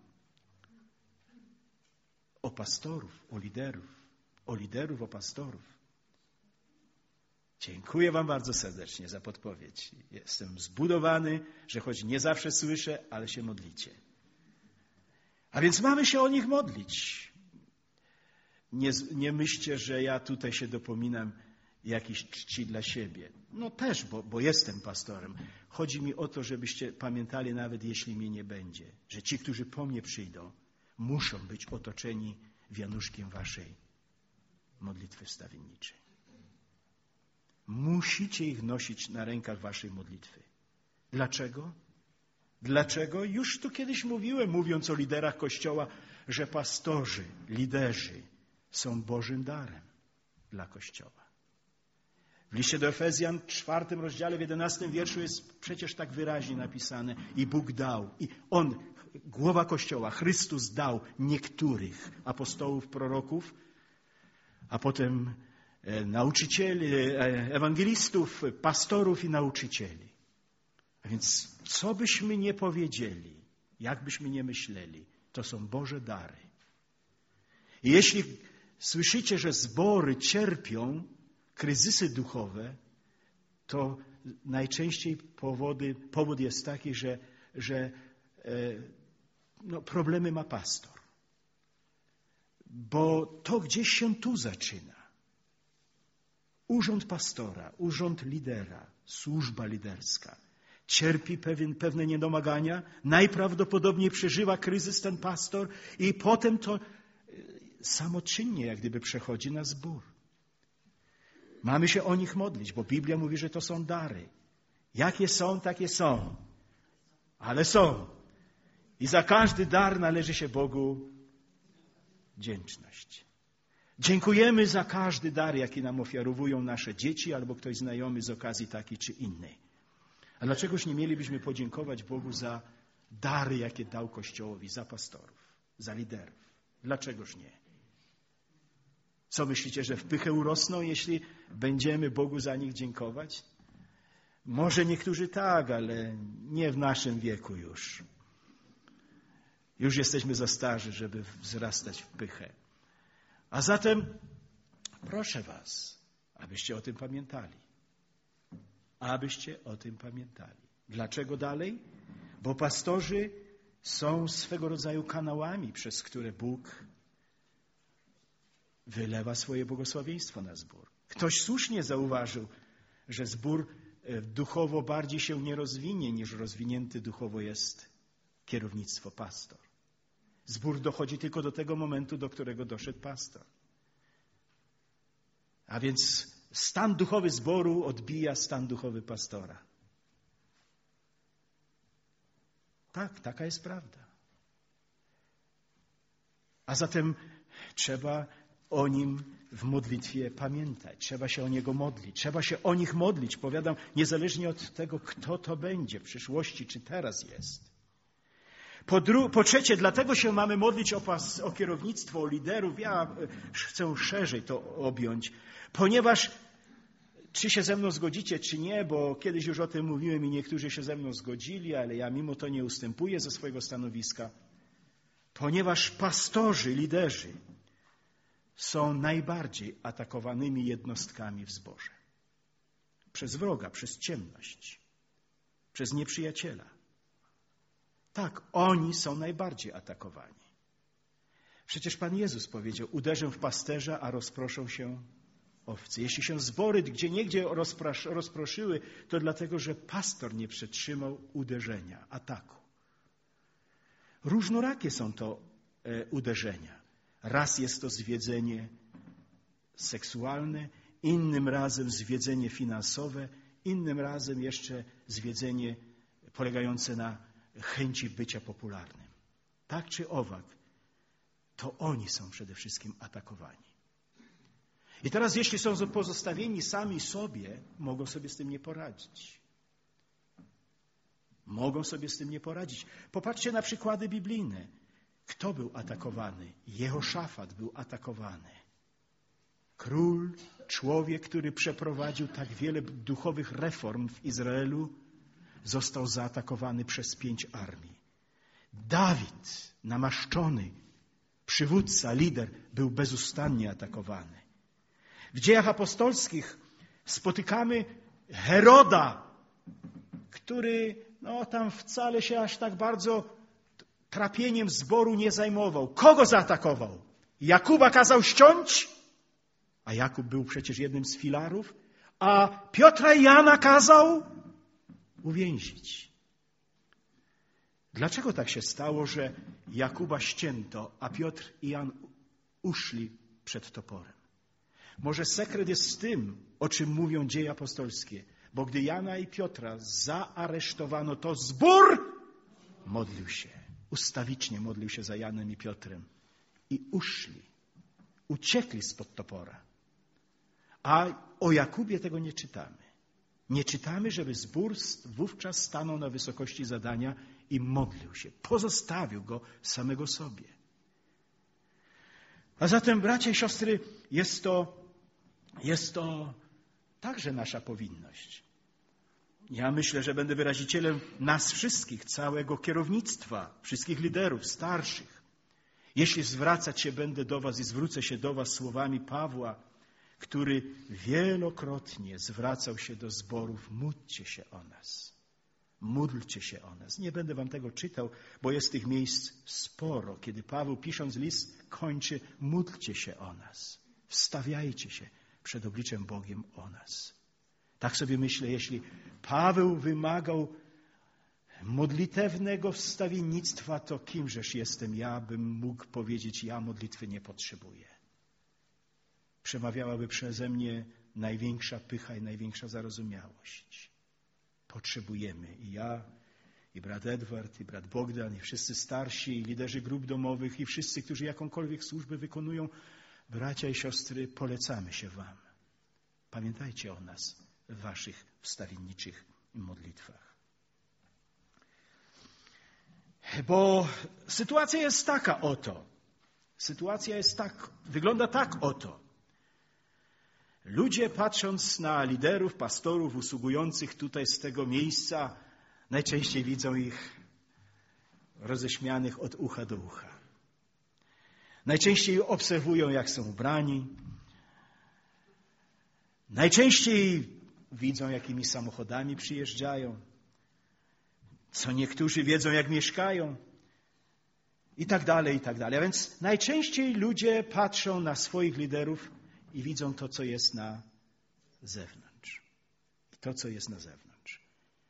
Speaker 1: O pastorów, o liderów. O liderów, o pastorów. Dziękuję wam bardzo serdecznie za podpowiedź. Jestem zbudowany, że choć nie zawsze słyszę, ale się modlicie. A więc mamy się o nich modlić. Nie, nie myślcie, że ja tutaj się dopominam jakiejś czci dla siebie. No też, bo, bo jestem pastorem. Chodzi mi o to, żebyście pamiętali, nawet jeśli mnie nie będzie, że ci, którzy po mnie przyjdą, muszą być otoczeni wianuszkiem waszej modlitwy wstawienniczej. Musicie ich nosić na rękach waszej modlitwy. Dlaczego? Dlaczego? Już tu kiedyś mówiłem, mówiąc o liderach Kościoła, że pastorzy, liderzy są Bożym darem dla Kościoła. W liście do Efezjan, w czwartym rozdziale, w jedenastym wierszu jest przecież tak wyraźnie napisane: i Bóg dał, i On, głowa Kościoła, Chrystus dał niektórych apostołów, proroków, a potem nauczycieli, ewangelistów, pastorów i nauczycieli. A więc co byśmy nie powiedzieli, jak byśmy nie myśleli, to są Boże dary. I jeśli słyszycie, że zbory cierpią kryzysy duchowe, to najczęściej powody, powód jest taki, że, że e, no, problemy ma pastor. Bo to gdzieś się tu zaczyna. Urząd pastora, urząd lidera, służba liderska cierpi pewien, pewne niedomagania, najprawdopodobniej przeżywa kryzys ten pastor i potem to samoczynnie jak gdyby przechodzi na zbór. Mamy się o nich modlić, bo Biblia mówi, że to są dary. Jakie są, takie są. Ale są. I za każdy dar należy się Bogu wdzięczność. Dziękujemy za każdy dar, jaki nam ofiarowują nasze dzieci albo ktoś znajomy z okazji takiej czy innej. A dlaczegoż nie mielibyśmy podziękować Bogu za dary, jakie dał Kościołowi, za pastorów, za liderów? Dlaczegoż nie? Co myślicie, że w pychę urosną, jeśli będziemy Bogu za nich dziękować? Może niektórzy tak, ale nie w naszym wieku już. Już jesteśmy za starzy, żeby wzrastać w pychę. A zatem proszę was, abyście o tym pamiętali. Abyście o tym pamiętali. Dlaczego dalej? Bo pastorzy są swego rodzaju kanałami, przez które Bóg wylewa swoje błogosławieństwo na zbór. Ktoś słusznie zauważył, że zbór duchowo bardziej się nie rozwinie, niż rozwinięty duchowo jest kierownictwo pastor. Zbór dochodzi tylko do tego momentu, do którego doszedł pastor. A więc stan duchowy zboru odbija stan duchowy pastora. Tak, taka jest prawda. A zatem trzeba o nim w modlitwie pamiętać. Trzeba się o niego modlić. Trzeba się o nich modlić, powiadam, niezależnie od tego, kto to będzie w przyszłości, czy teraz jest. Po, dru- po trzecie, dlatego się mamy modlić o, pas- o kierownictwo, o liderów. Ja chcę szerzej to objąć, ponieważ czy się ze mną zgodzicie, czy nie, bo kiedyś już o tym mówiłem i niektórzy się ze mną zgodzili, ale ja mimo to nie ustępuję ze swojego stanowiska, ponieważ pastorzy, liderzy są najbardziej atakowanymi jednostkami w zborze. Przez wroga, przez ciemność, przez nieprzyjaciela. Tak, oni są najbardziej atakowani. Przecież Pan Jezus powiedział, uderzę w pasterza, a rozproszą się owce. Jeśli się zbory gdzieniegdzie rozprosz, rozproszyły, to dlatego, że pastor nie przetrzymał uderzenia, ataku. Różnorakie są to e, uderzenia. Raz jest to zwiedzenie seksualne, innym razem zwiedzenie finansowe, innym razem jeszcze zwiedzenie polegające na chęci bycia popularnym. Tak czy owak, to oni są przede wszystkim atakowani. I teraz, jeśli są pozostawieni sami sobie, mogą sobie z tym nie poradzić. Mogą sobie z tym nie poradzić. Popatrzcie na przykłady biblijne. Kto był atakowany? Jehoszafat był atakowany. Król, człowiek, który przeprowadził tak wiele duchowych reform w Izraelu, został zaatakowany przez pięć armii. Dawid, namaszczony, przywódca, lider, był bezustannie atakowany. W Dziejach Apostolskich spotykamy Heroda, który no, tam wcale się aż tak bardzo trapieniem zboru nie zajmował. Kogo zaatakował? Jakuba kazał ściąć, a Jakub był przecież jednym z filarów, a Piotra i Jana kazał uwięzić. Dlaczego tak się stało, że Jakuba ścięto, a Piotr i Jan uszli przed toporem? Może sekret jest w tym, o czym mówią Dzieje Apostolskie, bo gdy Jana i Piotra zaaresztowano, to zbór modlił się, ustawicznie modlił się za Janem i Piotrem i uszli, uciekli spod topora. A o Jakubie tego nie czytamy. Nie czytamy, żeby zbór wówczas stanął na wysokości zadania i modlił się. Pozostawił go samego sobie. A zatem, bracia i siostry, jest to, jest to także nasza powinność. Ja myślę, że będę wyrazicielem nas wszystkich, całego kierownictwa, wszystkich liderów, starszych. Jeśli zwracać się będę do was i zwrócę się do was słowami Pawła, który wielokrotnie zwracał się do zborów, módlcie się o nas. Módlcie się o nas. Nie będę wam tego czytał, bo jest tych miejsc sporo. Kiedy Paweł, pisząc list, kończy, módlcie się o nas. Wstawiajcie się przed obliczem Bogiem o nas. Tak sobie myślę, jeśli Paweł wymagał modlitewnego wstawiennictwa, to kimżeż jestem ja, bym mógł powiedzieć, ja modlitwy nie potrzebuję. Przemawiałaby przeze mnie największa pycha i największa zarozumiałość. Potrzebujemy i ja, i brat Edward, i brat Bogdan, i wszyscy starsi, i liderzy grup domowych, i wszyscy, którzy jakąkolwiek służbę wykonują, bracia i siostry, polecamy się wam. Pamiętajcie o nas w waszych wstawienniczych modlitwach. Bo sytuacja jest taka oto. Sytuacja jest tak, wygląda tak oto. Ludzie, patrząc na liderów, pastorów usługujących tutaj z tego miejsca, najczęściej widzą ich roześmianych od ucha do ucha. Najczęściej obserwują, jak są ubrani. Najczęściej widzą, jakimi samochodami przyjeżdżają. Co niektórzy wiedzą, jak mieszkają. I tak dalej, i tak dalej. A więc najczęściej ludzie patrzą na swoich liderów i widzą to, co jest na zewnątrz. I to, co jest na zewnątrz.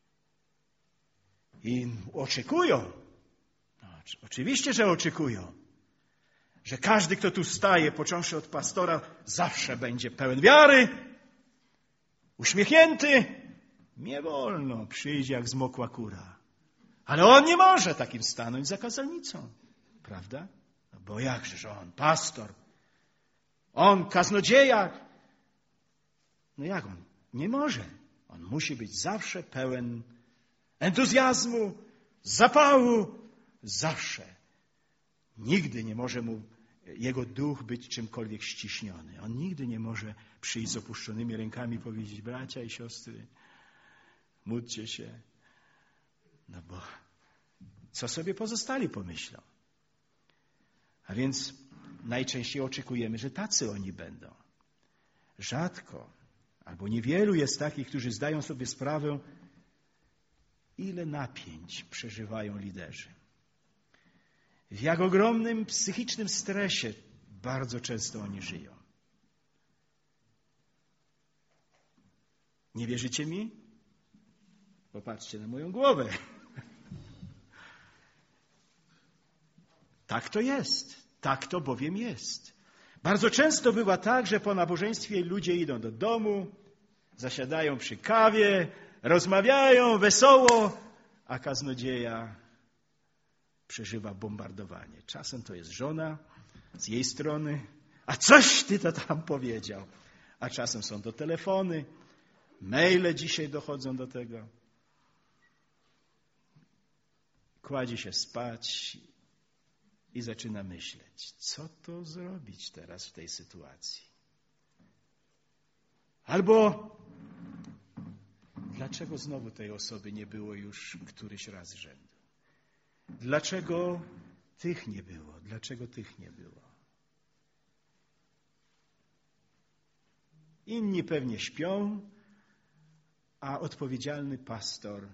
Speaker 1: I oczekują, no, oczywiście, że oczekują, że każdy, kto tu staje, począwszy od pastora, zawsze będzie pełen wiary, uśmiechnięty. Nie wolno, przyjdzie jak zmokła kura. Ale on nie może takim stanąć za kazalnicą. Prawda? Bo jakżeż on, pastor, on kaznodzieja. No jak on? Nie może. On musi być zawsze pełen entuzjazmu, zapału, zawsze. Nigdy nie może mu jego duch być czymkolwiek ściśniony. On nigdy nie może przyjść z opuszczonymi rękami i powiedzieć: bracia i siostry, módlcie się. No bo co sobie pozostali pomyślą? A więc najczęściej oczekujemy, że tacy oni będą. Rzadko albo niewielu jest takich, którzy zdają sobie sprawę, ile napięć przeżywają liderzy. W jak ogromnym psychicznym stresie bardzo często oni żyją. Nie wierzycie mi? Popatrzcie na moją głowę. Tak to jest. Tak to bowiem jest. Bardzo często bywa tak, że po nabożeństwie ludzie idą do domu, zasiadają przy kawie, rozmawiają wesoło, a kaznodzieja przeżywa bombardowanie. Czasem to jest żona z jej strony, a coś ty to tam powiedział. A czasem są to telefony, maile dzisiaj dochodzą do tego. Kładzie się spać i zaczyna myśleć, co to zrobić teraz w tej sytuacji. Albo dlaczego znowu tej osoby nie było już któryś raz z rzędu? Dlaczego tych nie było? Dlaczego tych nie było? Inni pewnie śpią, a odpowiedzialny pastor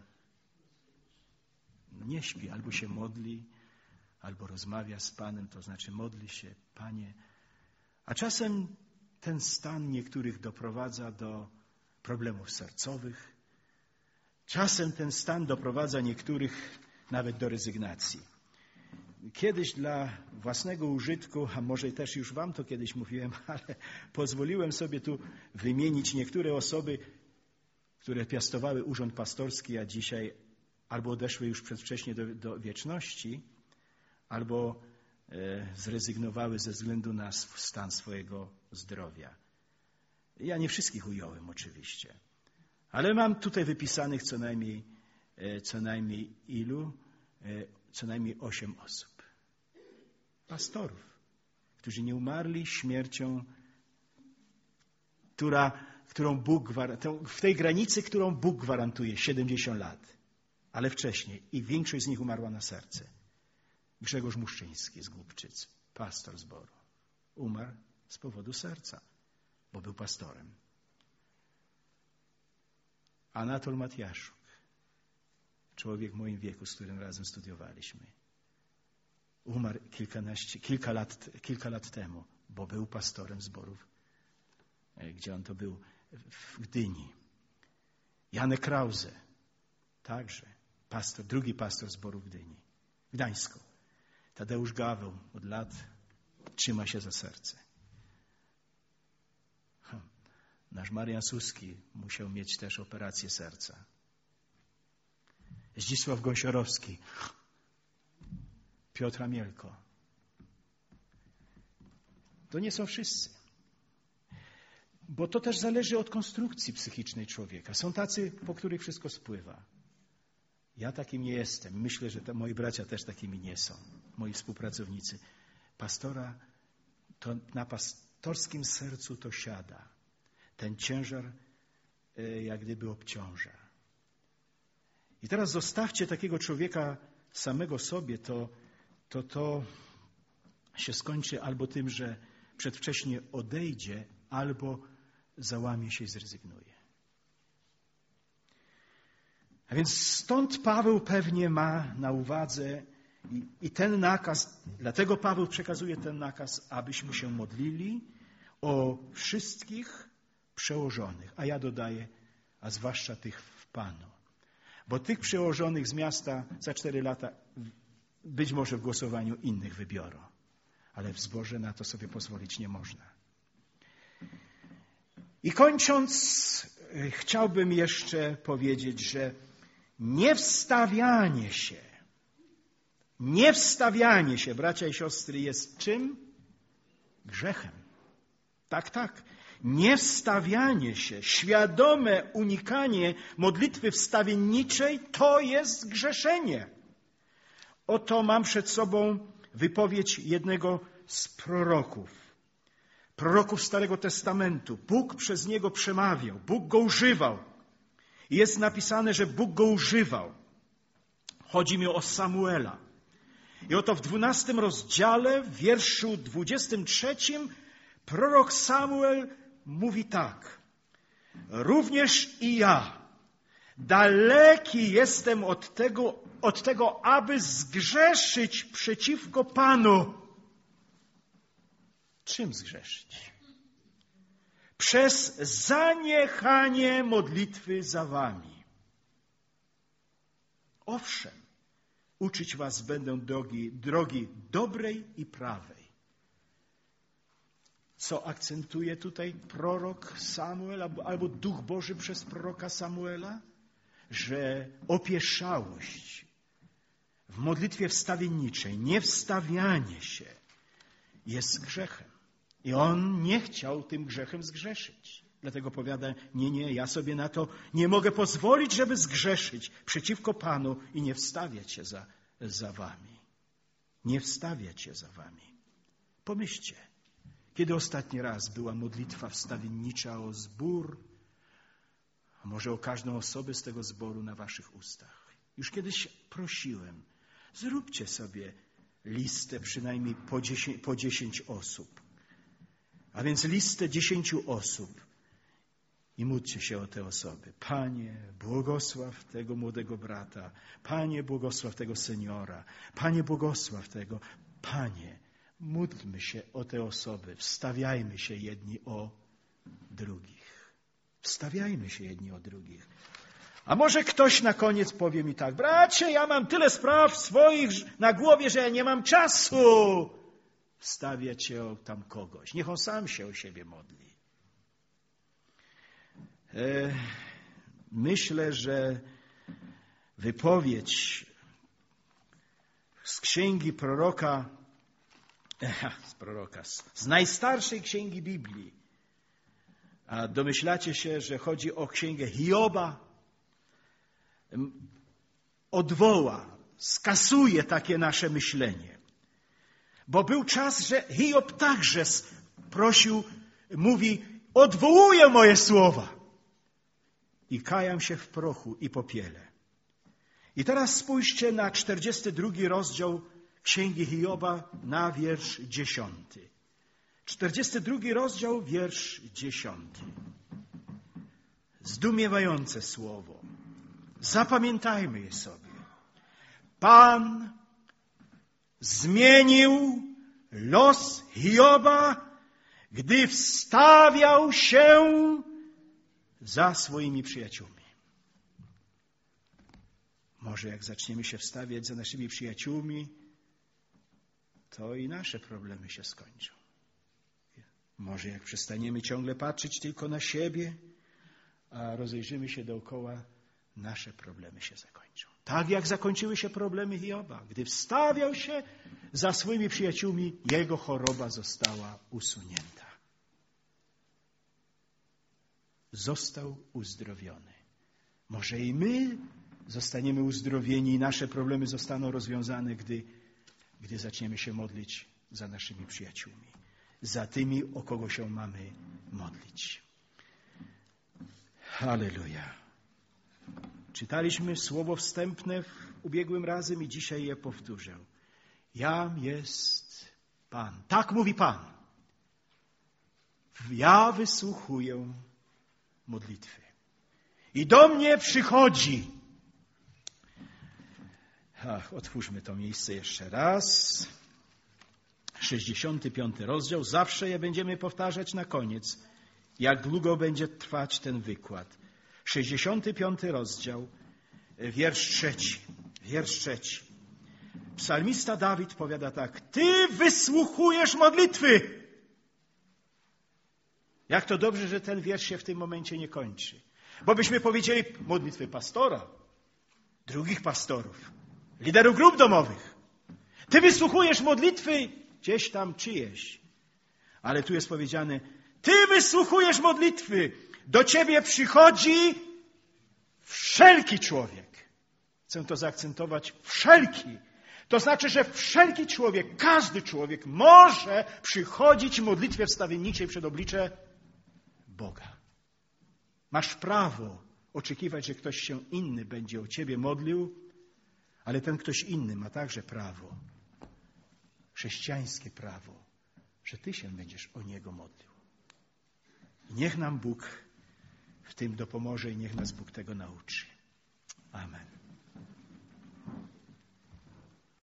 Speaker 1: nie śpi, albo się modli, albo rozmawia z Panem, to znaczy modli się: Panie. A czasem ten stan niektórych doprowadza do problemów sercowych. Czasem ten stan doprowadza niektórych nawet do rezygnacji. Kiedyś dla własnego użytku, a może też już wam to kiedyś mówiłem, ale pozwoliłem sobie tu wymienić niektóre osoby, które piastowały urząd pastorski, a dzisiaj albo odeszły już przedwcześnie do, do wieczności, albo e, zrezygnowały ze względu na stan swojego zdrowia. Ja nie wszystkich ująłem oczywiście, ale mam tutaj wypisanych co najmniej, e, co najmniej ilu? E, co najmniej osiem osób. Pastorów, którzy nie umarli śmiercią, która, którą Bóg gwarantuje, w tej granicy, którą Bóg gwarantuje, siedemdziesiąt lat, ale wcześniej. I większość z nich umarła na serce. Grzegorz Muszczyński z Głubczyc, pastor zboru, umarł z powodu serca, bo był pastorem. Anatol Matiaszuk, człowiek w moim wieku, z którym razem studiowaliśmy, umarł kilkanaście, kilka lat, kilka lat temu, bo był pastorem zborów, gdzie on to był, w Gdyni. Janek Krause, także pastor, drugi pastor zboru w Gdyni, w Gdańsku. Tadeusz Gaweł od lat trzyma się za serce. Nasz Marian Suski musiał mieć też operację serca. Zdzisław Gąsiorowski, Piotr Amielko. To nie są wszyscy. Bo to też zależy od konstrukcji psychicznej człowieka. Są tacy, po których wszystko spływa. Ja takim nie jestem. Myślę, że to moi bracia też takimi nie są. Moi współpracownicy. Pastora, to na pastorskim sercu to siada. Ten ciężar jak gdyby obciąża. I teraz zostawcie takiego człowieka samego sobie, to to, to się skończy albo tym, że przedwcześnie odejdzie, albo załamie się i zrezygnuje. A więc stąd Paweł pewnie ma na uwadze i, i ten nakaz, dlatego Paweł przekazuje ten nakaz, abyśmy się modlili o wszystkich przełożonych, a ja dodaję, a zwłaszcza tych w Panu. Bo tych przełożonych z miasta za cztery lata być może w głosowaniu innych wybiorą. Ale w zborze na to sobie pozwolić nie można. I kończąc, chciałbym jeszcze powiedzieć, że nie wstawianie się Niewstawianie się, bracia i siostry, jest czym? Grzechem. Tak, tak. Niewstawianie się, świadome unikanie modlitwy wstawienniczej to jest grzeszenie. Oto mam przed sobą wypowiedź jednego z proroków. Proroków Starego Testamentu. Bóg przez niego przemawiał. Bóg go używał. Jest napisane, że Bóg go używał. Chodzi mi o Samuela. I oto w dwunastym rozdziale, w wierszu dwudziestym trzecim, prorok Samuel mówi tak. Również i ja daleki jestem od tego, od tego, aby zgrzeszyć przeciwko Panu. Czym zgrzeszyć? Przez zaniechanie modlitwy za wami. Owszem, uczyć was będę drogi, drogi dobrej i prawej. Co akcentuje tutaj prorok Samuel albo, albo Duch Boży przez proroka Samuela? Że opieszałość w modlitwie wstawienniczej, niewstawianie się jest grzechem. I on nie chciał tym grzechem zgrzeszyć. Dlatego powiada, nie, nie, ja sobie na to nie mogę pozwolić, żeby zgrzeszyć przeciwko Panu i nie wstawiać się za, za wami. Nie wstawiać się za wami. Pomyślcie, kiedy ostatni raz była modlitwa wstawiennicza o zbór, a może o każdą osobę z tego zboru na waszych ustach. Już kiedyś prosiłem, zróbcie sobie listę przynajmniej po dziesięć, po dziesięć osób. A więc listę dziesięciu osób. I módlcie się o te osoby. Panie, błogosław tego młodego brata. Panie, błogosław tego seniora. Panie, błogosław tego. Panie, módlmy się o te osoby. Wstawiajmy się jedni o drugich. Wstawiajmy się jedni o drugich. A może ktoś na koniec powie mi tak, bracie, ja mam tyle spraw swoich na głowie, że ja nie mam czasu wstawiać się o tam kogoś. Niech on sam się o siebie modli. E, myślę, że wypowiedź z księgi proroka, z proroka, z najstarszej księgi Biblii, a domyślacie się, że chodzi o księgę Hioba, odwoła, skasuje takie nasze myślenie. Bo był czas, że Hiob także prosił, mówi, odwołuję moje słowa i kajam się w prochu i popiele. I teraz spójrzcie na czterdziesty drugi rozdział księgi Hioba na wiersz dziesiąty. czterdziesty drugi rozdział, wiersz dziesiąty. Zdumiewające słowo. Zapamiętajmy je sobie. Pan zmienił los Hioba, gdy wstawiał się za swoimi przyjaciółmi. Może jak zaczniemy się wstawiać za naszymi przyjaciółmi, to i nasze problemy się skończą. Może jak przestaniemy ciągle patrzeć tylko na siebie, a rozejrzymy się dookoła, nasze problemy się zakończą. Tak jak zakończyły się problemy Hioba. Gdy wstawiał się za swoimi przyjaciółmi, jego choroba została usunięta. Został uzdrowiony. Może i my zostaniemy uzdrowieni i nasze problemy zostaną rozwiązane, gdy, gdy zaczniemy się modlić za naszymi przyjaciółmi. Za tymi, o kogo się mamy modlić. Halleluja. Czytaliśmy słowo wstępne w ubiegłym razem i dzisiaj je powtórzę. Jam jest Pan. Tak mówi Pan. Ja wysłuchuję modlitwy. I do mnie przychodzi. Ach, otwórzmy to miejsce jeszcze raz. sześćdziesiąty piąty rozdział. Zawsze je będziemy powtarzać na koniec, jak długo będzie trwać ten wykład. sześćdziesiąty piąty rozdział, wiersz trzeci. Wiersz trzeci. Psalmista Dawid powiada tak. Ty wysłuchujesz modlitwy. Jak to dobrze, że ten wiersz się w tym momencie nie kończy. Bo byśmy powiedzieli modlitwy pastora, drugich pastorów, liderów grup domowych. Ty wysłuchujesz modlitwy gdzieś tam czyjeś. Ale tu jest powiedziane, Ty wysłuchujesz modlitwy. Do Ciebie przychodzi wszelki człowiek. Chcę to zaakcentować. Wszelki. To znaczy, że wszelki człowiek, każdy człowiek może przychodzić w modlitwie wstawienniczej przed oblicze Boga. Masz prawo oczekiwać, że ktoś się inny będzie o ciebie modlił, ale ten ktoś inny ma także prawo, chrześcijańskie prawo, że ty się będziesz o niego modlił. I niech nam Bóg w tym dopomoże i niech nas Bóg tego nauczy. Amen.